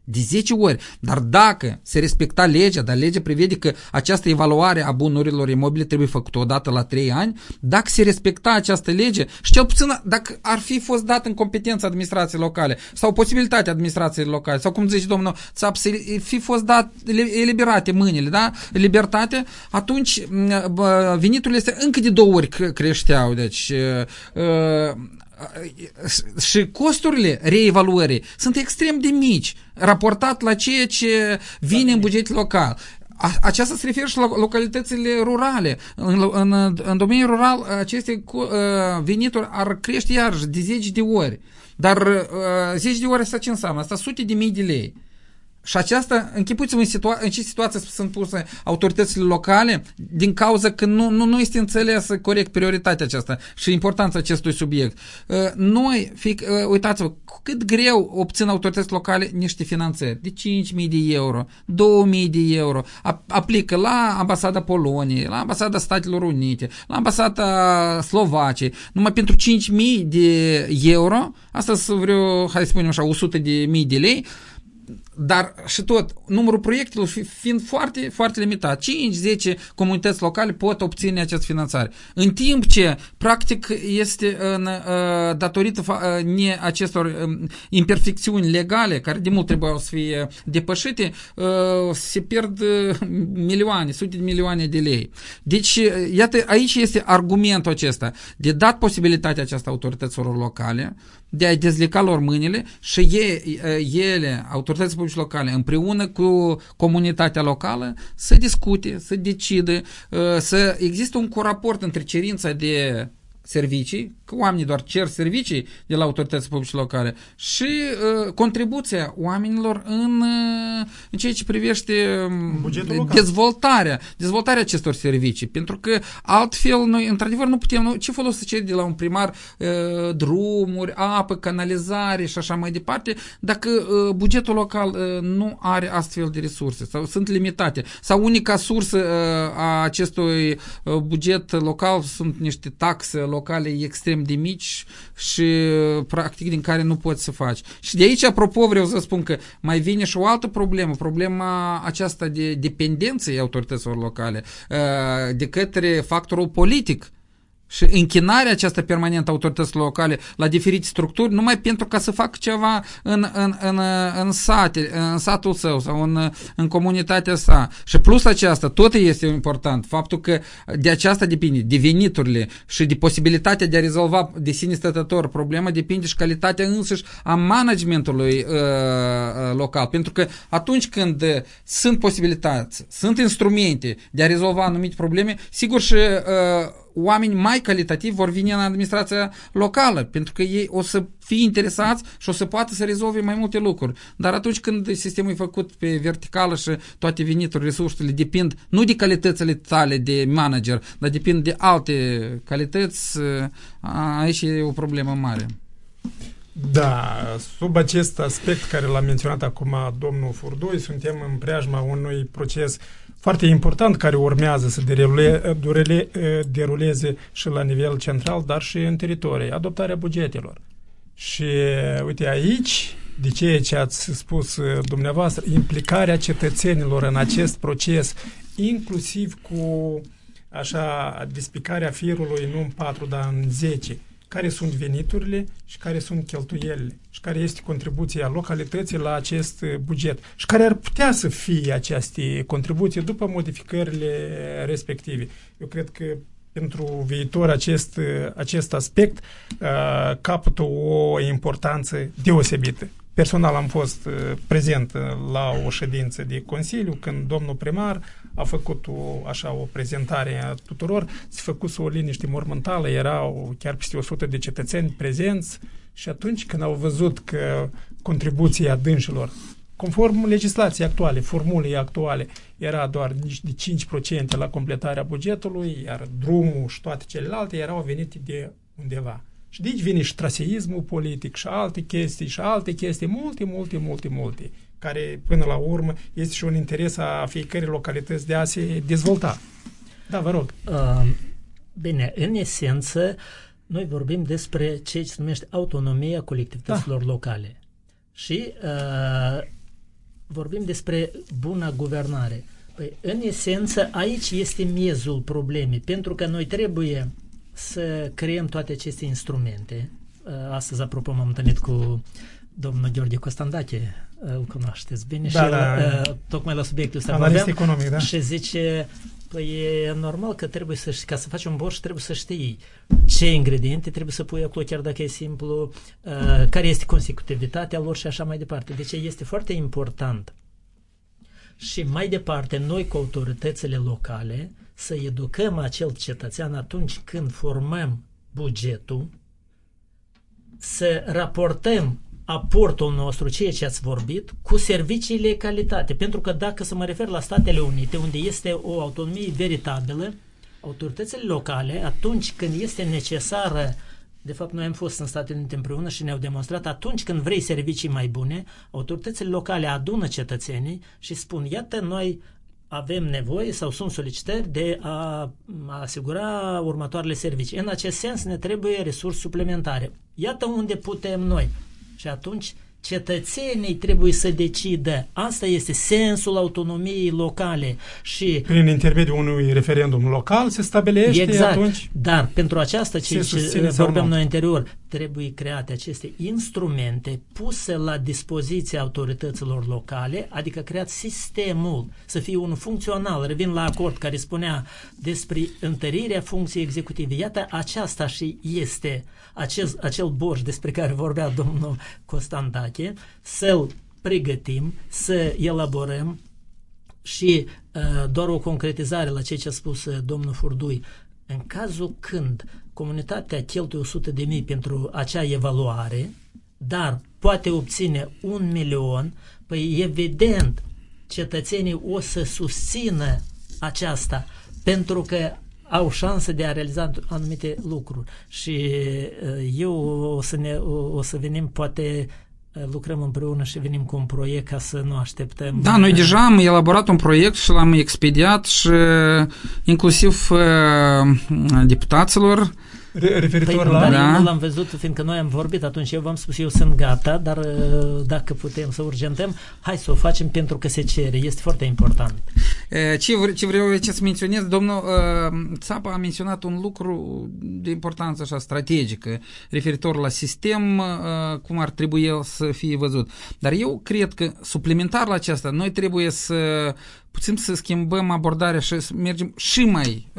Speaker 5: De 10 ori. Dar dacă se respecta legea, dar legea prevede că această evaluare a bunurilor imobile trebuie făcută odată la 3 ani, dacă se respecta această lege și cel puțin dacă ar fi fost dat în competența administrației locale sau posibilitatea administrației locale sau cum zice domnul Țap, să fi fost dat eliberate mâinile, da? Libertate, atunci veniturile astea încă de 2 ori creșteau. Deci și costurile reevaluării sunt extrem de mici raportat la ceea ce vine în bugetul local. Aceasta se referă și la localitățile rurale. În domeniul rural aceste venituri ar crește iarăși de 10 de ori. Dar 10 de ori asta ce înseamnă? Asta sute de mii de lei. Și aceasta, închipuiți-vă în ce situație sunt puse autoritățile locale din cauza că nu este înțeleasă corect prioritatea aceasta și importanța acestui subiect. Noi, uitați-vă, cât greu obțin autoritățile locale niște finanțări de 5.000 de euro, 2.000 de euro, aplică la ambasada Poloniei, la ambasada Statelor Unite, la ambasada Slovaciei, numai pentru 5.000 de euro, asta sunt vreo, hai să spunem așa, 100.000 de lei, dar și tot, numărul proiectelor fiind foarte, foarte limitat. 5-10 comunități locale pot obține această finanțare. În timp ce, practic, este datorită acestor imperfecțiuni legale, care de mult trebuiau să fie depășite, se pierd milioane, sute de milioane de lei. Deci, iată, aici este argumentul acesta de dat posibilitatea aceasta autorităților locale de a dezlica lor mâinile și ele, autoritățile publice locale, împreună cu comunitatea locală, să discute, să decide, să existe un coraport între cerința de servicii, că oamenii doar cer servicii de la autoritățile publice locale și contribuția oamenilor în ceea ce privește dezvoltarea acestor servicii. Pentru că altfel noi, într-adevăr, nu putem, ce folos să ceri de la un primar drumuri, apă, canalizare și așa mai departe, dacă bugetul local nu are astfel de resurse sau sunt limitate. Sau unica sursă a acestui buget local sunt niște taxe locale extrem de mici și practic din care nu poți să faci. Și de aici, apropo, vreau să spun că mai vine și o altă problemă, problema aceasta de dependență a autorităților locale de către factorul politic și închinarea aceasta permanentă a autorităților locale la diferite structuri numai pentru ca să facă ceva în satul său sau în comunitatea sa. Și plus aceasta, tot este important, faptul că de aceasta depinde, de veniturile și de posibilitatea de a rezolva de sine stătător problema, depinde și calitatea însăși a managementului local. Pentru că atunci când sunt posibilități, sunt instrumente de a rezolva anumite probleme, sigur și oameni mai calitativ vor veni în administrația locală, pentru că ei o să fie interesați și o să poată să rezolve mai multe lucruri. Dar atunci când sistemul e făcut pe verticală și toate veniturile, resursele depind nu de calitățile tale de manager, dar depind de alte calități, aici e o problemă mare.
Speaker 3: Da, sub acest aspect care l-a menționat acum domnul Furdui, suntem în preajma unui proces foarte important care urmează să deruleze și la nivel central, dar și în teritorii, adoptarea bugetelor. Și uite aici, de ceea ce ați spus dumneavoastră, implicarea cetățenilor în acest proces, inclusiv cu așa despicarea firului nu în 4, dar în 10, care sunt veniturile și care sunt cheltuielile și care este contribuția localității la acest buget și care ar putea să fie aceste contribuții după modificările respective. Eu cred că pentru viitor acest aspect capătă o importanță deosebită. Personal am fost prezent la o ședință de Consiliu când domnul primar a făcut o prezentare a tuturor, s-a făcut o liniște mormântală, erau chiar peste 100 de cetățeni prezenți și atunci când au văzut că contribuția dânșilor, conform legislației actuale, formulei actuale, era doar de 5% la completarea bugetului, iar drumul și toate celelalte erau venite de undeva. Și de aici vine și traseismul politic și alte chestii, multe, care până la urmă este și un interes a fiecărei localități de a se dezvolta. Da, vă rog.
Speaker 4: Bine, în esență, noi vorbim despre ce se numește autonomia colectivităților locale. Și vorbim despre buna guvernare. Păi, în esență, aici este miezul problemei, pentru că noi trebuie să creăm toate aceste instrumente. Astăzi, apropo, m-am întâlnit cu domnul Gheorghe Costandache, îl cunoașteți bine, și tocmai la subiectul ăsta vorbeam,
Speaker 3: economic, da?
Speaker 4: Și zice, păi e normal că trebuie ca să faci un borș trebuie să știi ce ingrediente trebuie să pui acolo, chiar dacă e simplu, care este consecutivitatea lor și așa mai departe. Deci este foarte important. Și mai departe, noi cu autoritățile locale să educăm acel cetățean atunci când formăm bugetul, să raportăm aportul nostru, ceea ce ați vorbit, cu serviciile calitate. Pentru că dacă să mă refer la Statele Unite, unde este o autonomie veritabilă, autoritățile locale, atunci când este necesară, de fapt noi am fost în Statele Unite împreună și ne-au demonstrat, atunci când vrei servicii mai bune, autoritățile locale adună cetățenii și spun, iată, noi avem nevoie sau sunt solicitări de a asigura următoarele servicii. În acest sens ne trebuie resurse suplimentare. Iată unde putem noi. Și atunci cetățenii trebuie să decidă. Asta este sensul autonomiei locale. Și
Speaker 3: prin intermediul unui referendum local se stabilește,
Speaker 4: exact,
Speaker 3: atunci...
Speaker 4: Dar pentru aceasta, ce vorbeam noi anterior, trebuie create aceste instrumente puse la dispoziția autorităților locale, adică creat sistemul să fie unul funcțional. Revin la acord care spunea despre întărirea funcției executive. Iată, aceasta și este acel borș despre care vorbea domnul Costandache, să-l pregătim, să elaborăm și doar o concretizare la ceea ce a spus domnul Furdui. În cazul când comunitatea cheltuie 100.000 pentru acea evaluare, dar poate obține 1.000.000, păi evident cetățenii o să susțină aceasta, pentru că au șansă de a realiza anumite lucruri. Și eu o să venim, poate lucrăm împreună și venim cu un proiect ca să nu așteptăm.
Speaker 5: Da, noi deja am elaborat un proiect și l-am expediat și inclusiv deputaților.
Speaker 3: Referitor
Speaker 4: păi,
Speaker 3: la...
Speaker 4: Dar eu nu l-am văzut, fiindcă noi am vorbit, atunci eu v-am spus, eu sunt gata, dar dacă putem să urgentăm, hai să o facem pentru că se cere, este foarte important.
Speaker 5: Ce vreau să menționez, domnul Țapa a menționat un lucru de importanță așa strategică, referitor la sistem, cum ar trebui el să fie văzut. Dar eu cred că suplimentar la aceasta, noi trebuie să putem să schimbăm abordarea și să mergem și mai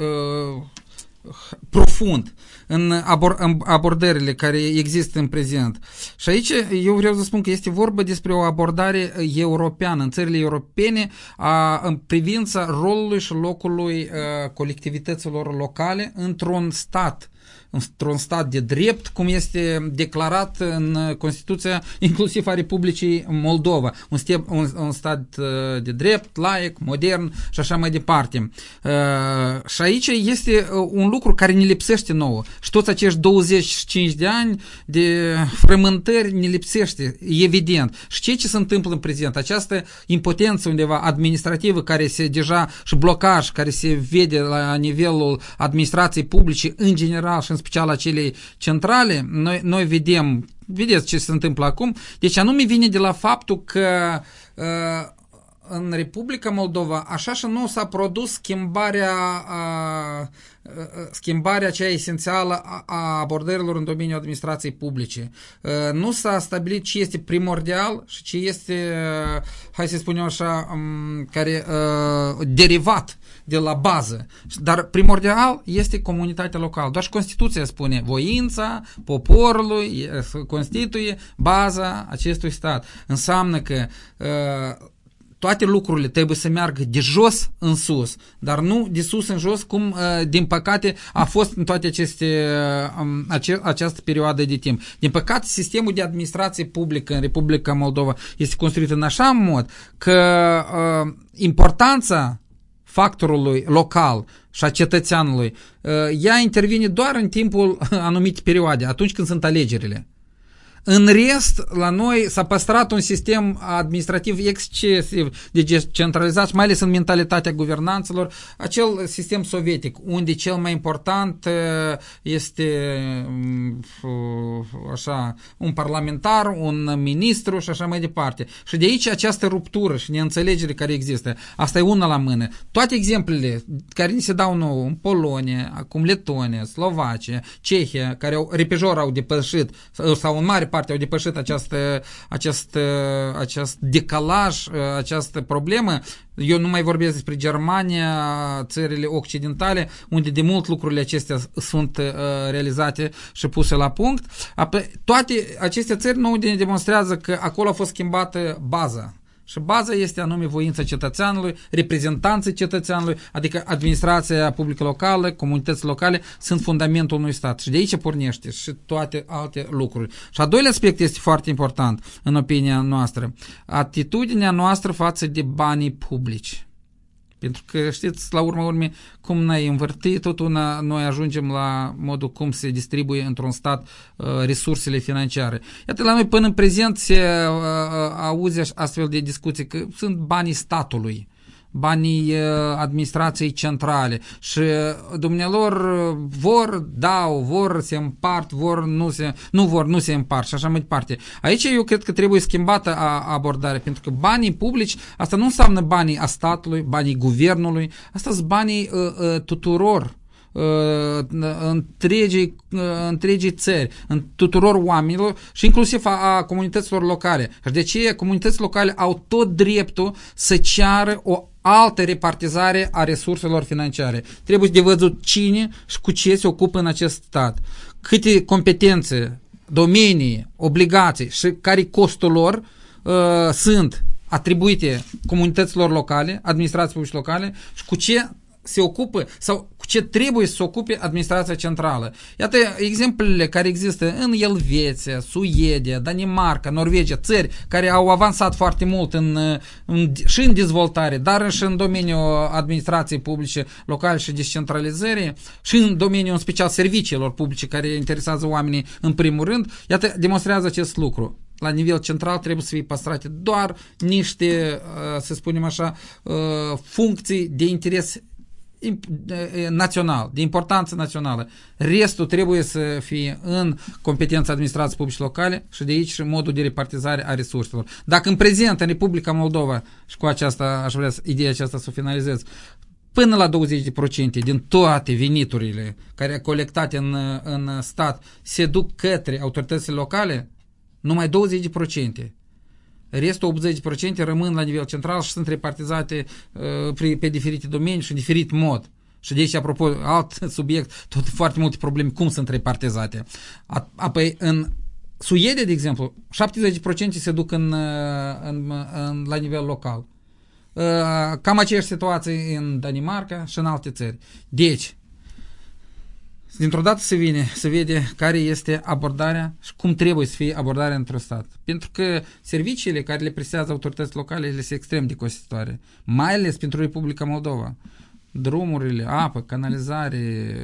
Speaker 5: profund în abordările care există în prezent. Și aici eu vreau să spun că este vorba despre o abordare europeană, în țările europene, în privința rolului și locului colectivităților locale într-un stat de drept, cum este declarat în Constituția inclusiv a Republicii Moldova. Un stat de drept, laic, modern și așa mai departe. Și aici este un lucru care ne lipsește nouă. Și toți acești 25 de ani de frământări ne lipsește, evident. Și ce se întâmplă în prezent? Această impotență undeva administrativă care se deja și blocaj care se vede la nivelul administrației publice în general și în special acelei centrale, noi vedem, vedeți ce se întâmplă acum, deci anume vine de la faptul că în Republica Moldova așa și nu s-a produs schimbarea cea esențială a abordărilor în domeniul administrației publice. Nu s-a stabilit ce este primordial și ce este, hai să spunem așa, care derivat de la bază. Dar primordial este comunitatea locală. Doar și Constituția spune, voința poporului constituie baza acestui stat. Înseamnă că toate lucrurile trebuie să meargă de jos în sus, dar nu de sus în jos, cum din păcate a fost în toate această perioadă de timp. Din păcate, sistemul de administrație publică în Republica Moldova este construit în așa mod că importanța factorului local și a cetățeanului, ea intervine doar în timpul anumite perioade, atunci când sunt alegerile. În rest, la noi s-a păstrat un sistem administrativ excesiv de decentralizat, mai ales în mentalitatea guvernanților, acel sistem sovietic, unde cel mai important este așa, un parlamentar, un ministru și așa mai departe. Și de aici această ruptură și neînțelegere care există. Asta e una la mână. Toate exemplele care ni se dau nou în Polonia, acum Letonia, Slovacia, Cehia, care repejor au depășit, sau în mare parte au depășit acest decalaj, această problemă. Eu nu mai vorbesc despre Germania, țările occidentale, unde de mult lucrurile acestea sunt realizate și puse la punct. Toate aceste țări nou ne demonstrează că acolo a fost schimbată baza. Și baza este anume voința cetățeanului, reprezentanții cetățeanului, adică administrația publică locală, comunități locale sunt fundamentul unui stat. Și de aici pornește și toate alte lucruri. Și al doilea aspect este foarte important, în opinia noastră. Atitudinea noastră față de banii publici. Pentru că știți, la urma urmei, cum ne-ai învârtit, tot noi ajungem la modul cum se distribuie într-un stat resursele financiare. Iată, la noi până în prezent se auze astfel de discuții că sunt banii statului, banii administrației centrale și dumnealor vor, se împart, nu se împart și așa mai departe. Aici eu cred că trebuie schimbată abordarea, pentru că banii publici, asta nu înseamnă banii a statului, banii guvernului, asta sunt banii tuturor, întregii țări, în tuturor oamenilor și inclusiv a comunităților locale. Și de aceea comunitățile locale au tot dreptul să ceară o altă repartizare a resurselor financiare. Trebuie de văzut cine și cu ce se ocupă în acest stat. Câte competențe, domenii, obligații și care costul lor sunt atribuite comunităților locale, administrației publice locale și cu ce se ocupă sau cu ce trebuie să se ocupe administrația centrală. Iată exemplele care există în Elveția, Suedia, Danemarca, Norvegia, țări care au avansat foarte mult și în dezvoltare, dar și în domeniul administrației publice locale și descentralizării și în domeniul în special serviciilor publice care interesează oamenii în primul rând. Iată, demonstrează acest lucru. La nivel central trebuie să fie păstrate doar niște, să spunem așa, funcții de interes național, de importanță națională. Restul trebuie să fie în competența administrației publice locale și de aici și modul de repartizare a resurselor. Dacă în prezent în Republica Moldova, și cu aceasta aș vrea ideea aceasta să o finalizez, până la 20% din toate veniturile care colectate în stat se duc către autoritățile locale, numai 20%. Restul 80% rămân la nivel central și sunt repartizate pe diferite domenii și în diferit mod. Și de aici, apropo, alt subiect, tot foarte multe probleme, cum sunt repartizate. Apoi, în Suedia, de exemplu, 70% se duc la nivel local. Cam aceeași situație în Danemarca și în alte țări. Deci, dintr-o dată se vede care este abordarea și cum trebuie să fie abordarea într-un stat. Pentru că serviciile care le prestează autorități locale ele sunt extrem de costisitoare, mai ales pentru Republica Moldova. Drumurile, apă, canalizare,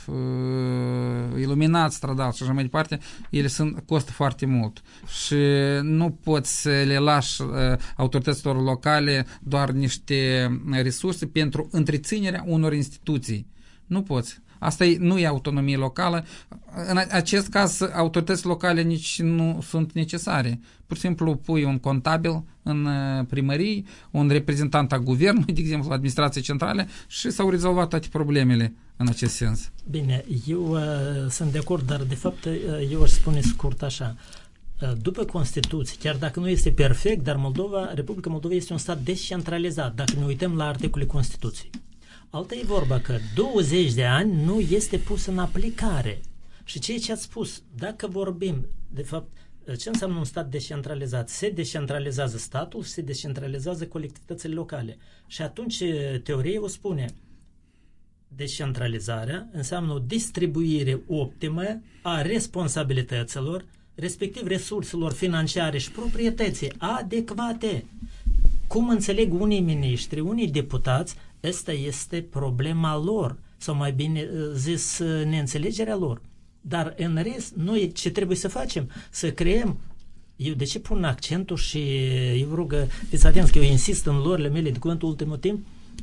Speaker 5: iluminat stradal și așa mai departe, ele costă foarte mult. Și nu poți să le lași autorităților locale doar niște resurse pentru întreținerea unor instituții. Nu poți. Asta nu e autonomie locală. În acest caz, autorități locale nici nu sunt necesare. Pur și simplu pui un contabil în primării, un reprezentant al guvernului, de exemplu, administrației centrale și s-au rezolvat toate problemele în acest sens.
Speaker 4: Bine, eu sunt de acord, dar de fapt eu aș spune scurt așa. După Constituție, chiar dacă nu este perfect, dar Republica Moldova este un stat descentralizat, dacă ne uităm la articolele Constituției. Alta e vorba că 20 de ani nu este pus în aplicare. Și ceea ce ați spus, dacă vorbim, de fapt, ce înseamnă un stat descentralizat? Se descentralizează statul și se descentralizează colectivitățile locale. Și atunci teoria o spune, descentralizarea înseamnă o distribuire optimă a responsabilităților, respectiv resurselor financiare și proprietății adecvate. Cum înțeleg unii miniștri, unii deputați, ăsta este problema lor, sau mai bine zis, neînțelegerea lor. Dar în rest, noi ce trebuie să facem? Să creăm. Eu de ce pun accentul și eu vă rog, fiți atenți că eu insist în luările mele de cuvânt ultimul timp,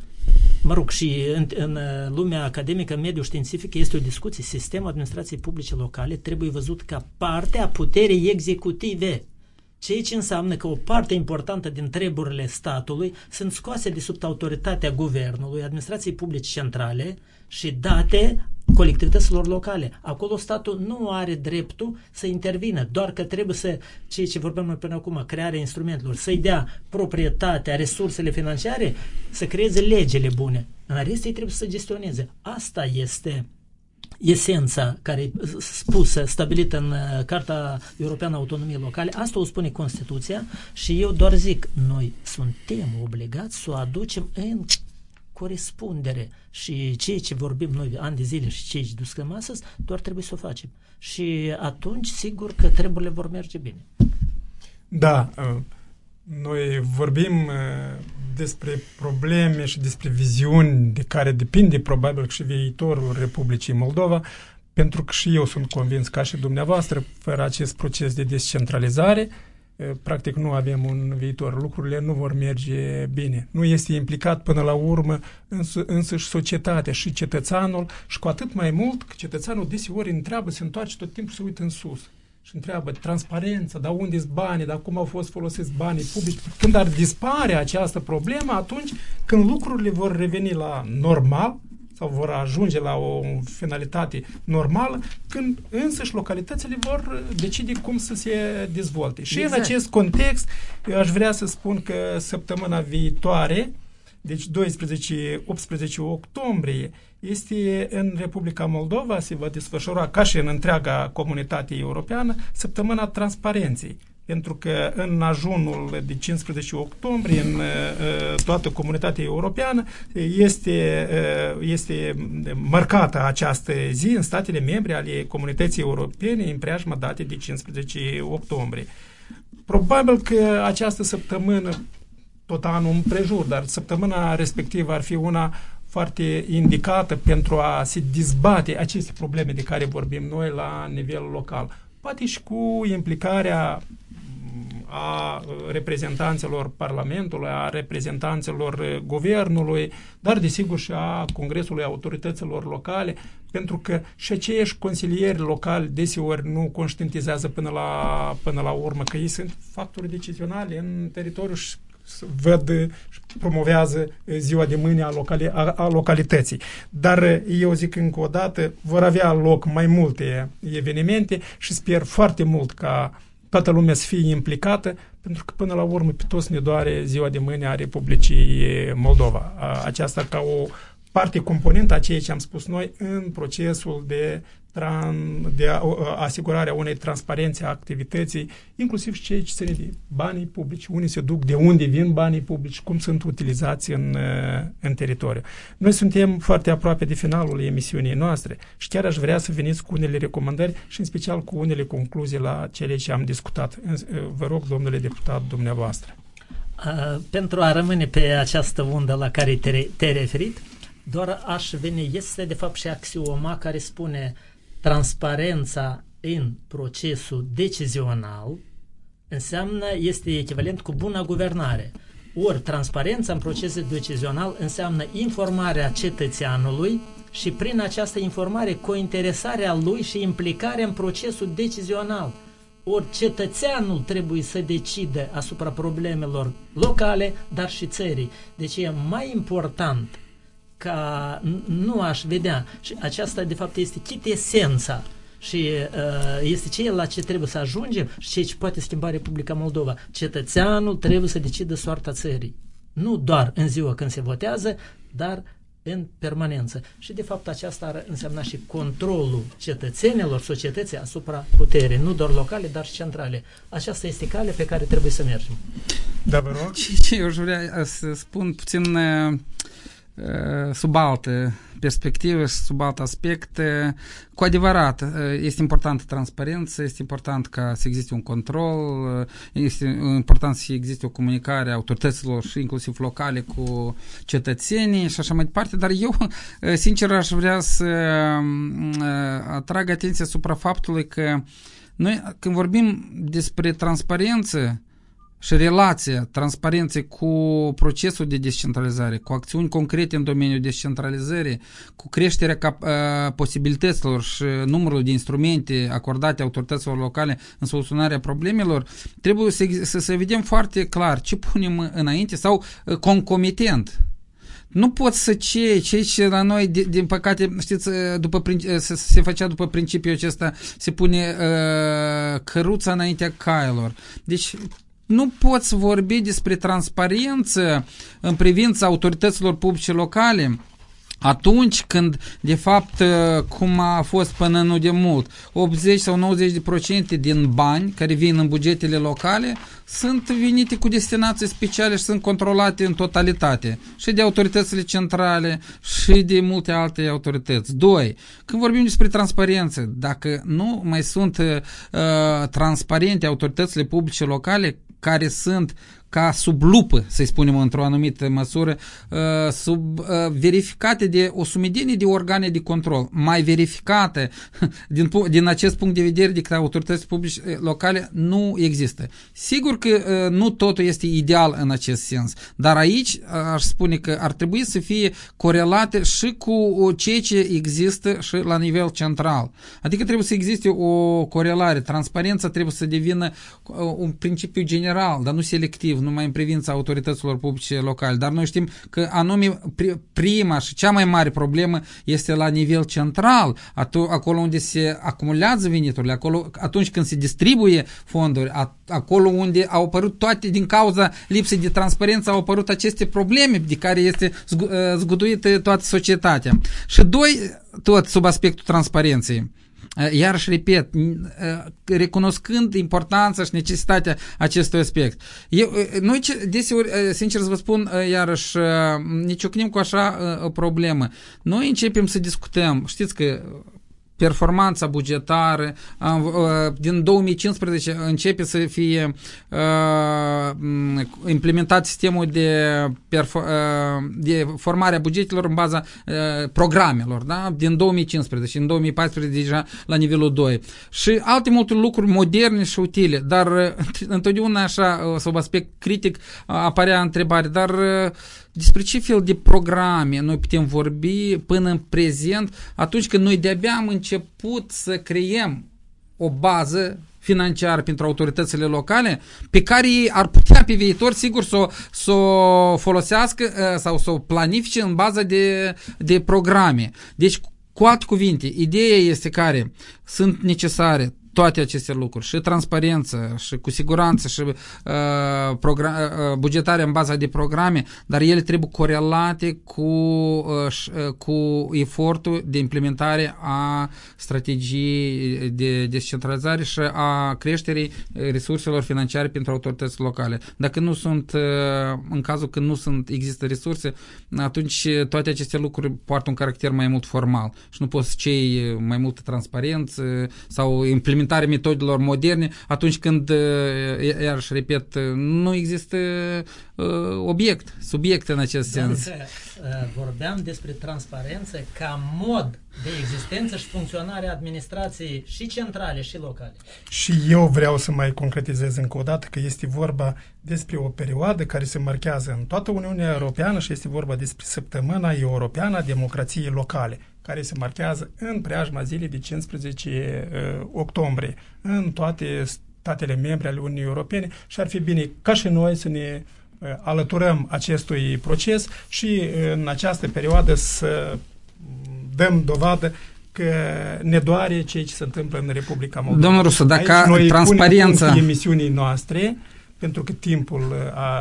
Speaker 4: mă rog, și în lumea academică, mediul științific, este o discuție. Sistemul administrației publice locale trebuie văzut ca parte a puterii executive. Ceea ce înseamnă că o parte importantă din treburile statului sunt scoase de sub autoritatea guvernului, administrației publice centrale și date colectivităților locale. Acolo statul nu are dreptul să intervină, doar că trebuie să, ceea ce vorbeam noi până acum, crearea instrumentelor, să-i dea proprietatea, resursele financiare, să creeze legile bune. În rest, ei trebuie să gestioneze. Asta este esența care e spusă, stabilită în Carta Europeană a Autonomiei Locale. Asta o spune Constituția și eu doar zic, noi suntem obligați să o aducem în corespundere și ceea ce vorbim noi ani de zile și ceea ce discutăm astăzi, doar trebuie să o facem. Și atunci, sigur că treburile vor merge bine.
Speaker 3: Da, noi vorbim despre probleme și despre viziuni de care depinde probabil și viitorul Republicii Moldova, pentru că și eu sunt convins, ca și dumneavoastră, fără acest proces de descentralizare, practic nu avem un viitor. Lucrurile nu vor merge bine. Nu este implicat până la urmă însăși societatea și cetățeanul și cu atât mai mult că cetățeanul deseori întreabă, se întoarce tot timpul și se uită în sus și întreabă transparența, dar unde sunt banii, dar cum au fost folosiți banii publici. Când ar dispare această problemă, atunci când lucrurile vor reveni la normal sau vor ajunge la o finalitate normală, când însăși localitățile vor decide cum să se dezvolte. Și exact. În acest context, eu aș vrea să spun că săptămâna viitoare, deci 12-18 octombrie, este în Republica Moldova, se va desfășura, ca și în întreaga comunitate europeană, săptămâna transparenței. Pentru că în ajunul de 15 octombrie, în toată comunitatea europeană, este marcată această zi în statele membre ale comunității europene în preajma datei de 15 octombrie. Probabil că această săptămână, tot anul împrejur, dar săptămâna respectivă ar fi una foarte indicată pentru a se dezbate aceste probleme de care vorbim noi la nivel local. Poate și cu implicarea a reprezentanților Parlamentului, a reprezentanților Guvernului, dar desigur și a Congresului Autorităților Locale, pentru că și aceiași consilieri locali deseori nu conștientizează până la urmă că ei sunt factori decizionali în teritoriu și văd și promovează ziua de mâine a localității. Dar eu zic încă o dată, vor avea loc mai multe evenimente și sper foarte mult ca toată lumea să fie implicată, pentru că până la urmă pe toți ne doare ziua de mâine a Republicii Moldova. Aceasta ca o parte componentă a ceea ce am spus noi în procesul de asigurarea unei transparențe a activității, inclusiv și ceea ce ține de banii publici, unde se duc, de unde vin banii publici, cum sunt utilizați în teritoriu. Noi suntem foarte aproape de finalul emisiunii noastre și chiar aș vrea să veniți cu unele recomandări și în special cu unele concluzii la cele ce am discutat. Vă rog, domnule deputat, dumneavoastră.
Speaker 4: Pentru a rămâne pe această undă la care te-ai referit, doar aș veni, este de fapt și axioma care spune transparența în procesul decizional înseamnă, este echivalent cu buna guvernare. Ori transparența în procesul decizional înseamnă informarea cetățeanului și prin această informare cointeresarea lui și implicarea în procesul decizional. Ori cetățeanul trebuie să decide asupra problemelor locale, dar și țării. Deci e mai important ca nu aș vedea, și aceasta de fapt este esența și este ceea la ce trebuie să ajungem și ceea ce poate schimba Republica Moldova. Cetățeanul trebuie să decidă soarta țării. Nu doar în ziua când se votează, dar în permanență. Și de fapt aceasta ar însemna și controlul cetățenilor, societății asupra puterii, nu doar locale, dar și centrale. Aceasta este calea pe care trebuie să mergem.
Speaker 3: Da, vă rog.
Speaker 5: Eu aș vrea să spun puțin sub alte perspective și sub alt aspect. Cu adevărat, este importantă transparență, este important ca să existe un control, este important să existe o comunicare a autorităților și inclusiv locale cu cetățenii și așa mai departe, dar eu, sincer, aș vrea să atrag atenția asupra faptului că noi, când vorbim despre transparență și relația transparenței cu procesul de descentralizare, cu acțiuni concrete în domeniul descentralizării, cu creșterea posibilităților și numărul de instrumente acordate autorităților locale în soluționarea problemelor, trebuie să vedem foarte clar ce punem înainte sau concomitent. Nu poți să cei ce la noi, din păcate, știți, se făcea după principiul acesta, se pune căruța înaintea cailor. Deci, nu poți vorbi despre transparență în privința autorităților publice locale atunci când, de fapt, cum a fost până nu de mult, 80 sau 90% din bani care vin în bugetele locale sunt venite cu destinații speciale și sunt controlate în totalitate și de autoritățile centrale și de multe alte autorități. 2. Când vorbim despre transparență, dacă nu mai sunt transparente autoritățile publice locale care sunt ca sub lupă, să-i spunem într-o anumită măsură, verificate de o sumedenie de organe de control, mai verificate din acest punct de vedere decât autorități publice locale, nu există. Sigur că nu totul este ideal în acest sens, dar aici aș spune că ar trebui să fie corelate și cu ceea ce există și la nivel central. Adică trebuie să existe o corelare. Transparența trebuie să devină un principiu general, dar nu selectiv, numai în privința autorităților publice locale. Dar noi știm că anume prima și cea mai mare problemă este la nivel central, acolo unde se acumulează veniturile, atunci când se distribuie fonduri, acolo unde au apărut toate, din cauza lipsei de transparență, au apărut aceste probleme de care este zguduită toată societatea. Și 2, tot sub aspectul transparenței. Iarăși repet, recunoscând importanța și necesitatea acestui aspect. Noi deseori, sincer să vă spun, iarăși, ne ciocnim cu așa o problemă. Noi începem să discutăm, știți că performanța bugetară din 2015 începe să fie implementat sistemul de formare a bugetelor în baza programelor, da? Din 2015, în 2014 deja la nivelul 2. Și alte multe lucruri moderne și utile, dar întotdeauna așa, sub aspect critic, apărea întrebare, dar despre ce fel de programe noi putem vorbi până în prezent, atunci când noi de-abia am început să creăm o bază financiară pentru autoritățile locale, pe care ei ar putea pe viitor, sigur, să o folosească sau să o planifice în bază de programe. Deci, cu alte cuvinte, ideea este care sunt necesare toate aceste lucruri, și transparență, și cu siguranță, și bugetare în baza de programe, dar ele trebuie corelate cu efortul de implementare a strategiei de descentralizare și a creșterii resurselor financiare pentru autorități locale. Dacă nu sunt, în cazul când nu există resurse, atunci toate aceste lucruri poartă un caracter mai mult formal și nu poți cei mai multă transparență sau implementarea metodelor moderne atunci când, iarăși repet, nu există subiect în acest sens.
Speaker 4: Vorbeam despre transparență ca mod de existență și funcționare a administrației și centrale și locale.
Speaker 3: Și eu vreau să mai concretizez încă o dată că este vorba despre o perioadă care se marchează în toată Uniunea Europeană și este vorba despre Săptămâna Europeană a Democrației Locale, care se marchează în preajma zilei de 15 octombrie în toate statele membre ale Uniunii Europene și ar fi bine ca și noi să ne alăturăm acestui proces și în această perioadă să dăm dovadă că ne doare ceea ce se întâmplă în Republica Moldova.
Speaker 5: Domnul Rusu, dacă
Speaker 3: noi
Speaker 5: transparența...
Speaker 3: punem emisiunii noastre, pentru că timpul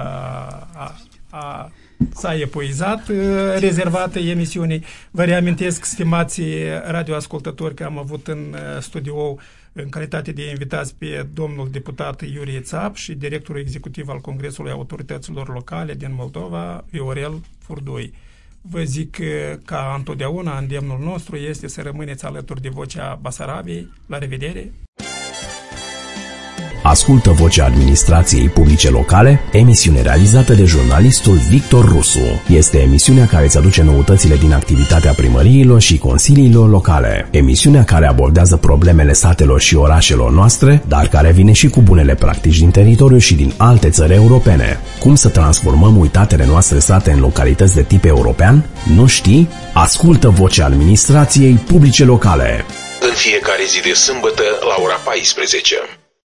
Speaker 3: s-a epuizat rezervată emisiunii. Vă reamintesc, stimați radioascultători, că am avut în studio în calitate de invitați pe domnul deputat Iurie Țap și directorul executiv al Congresului Autorităților Locale din Moldova, Viorel Furdui. vă zic ca întotdeauna îndemnul nostru este să rămâneți alături de Vocea Basarabiei. La revedere!
Speaker 1: Ascultă Vocea Administrației Publice Locale, emisiune realizată de jurnalistul Victor Rusu. Este emisiunea care îți aduce noutățile din activitatea primăriilor și consiliilor locale. Emisiunea care abordează problemele satelor și orașelor noastre, dar care vine și cu bunele practici din teritoriu și din alte țări europene. Cum să transformăm uitatele noastre sate în localități de tip european? Nu știi? Ascultă Vocea Administrației Publice Locale.
Speaker 2: În fiecare zi de sâmbătă la ora 14.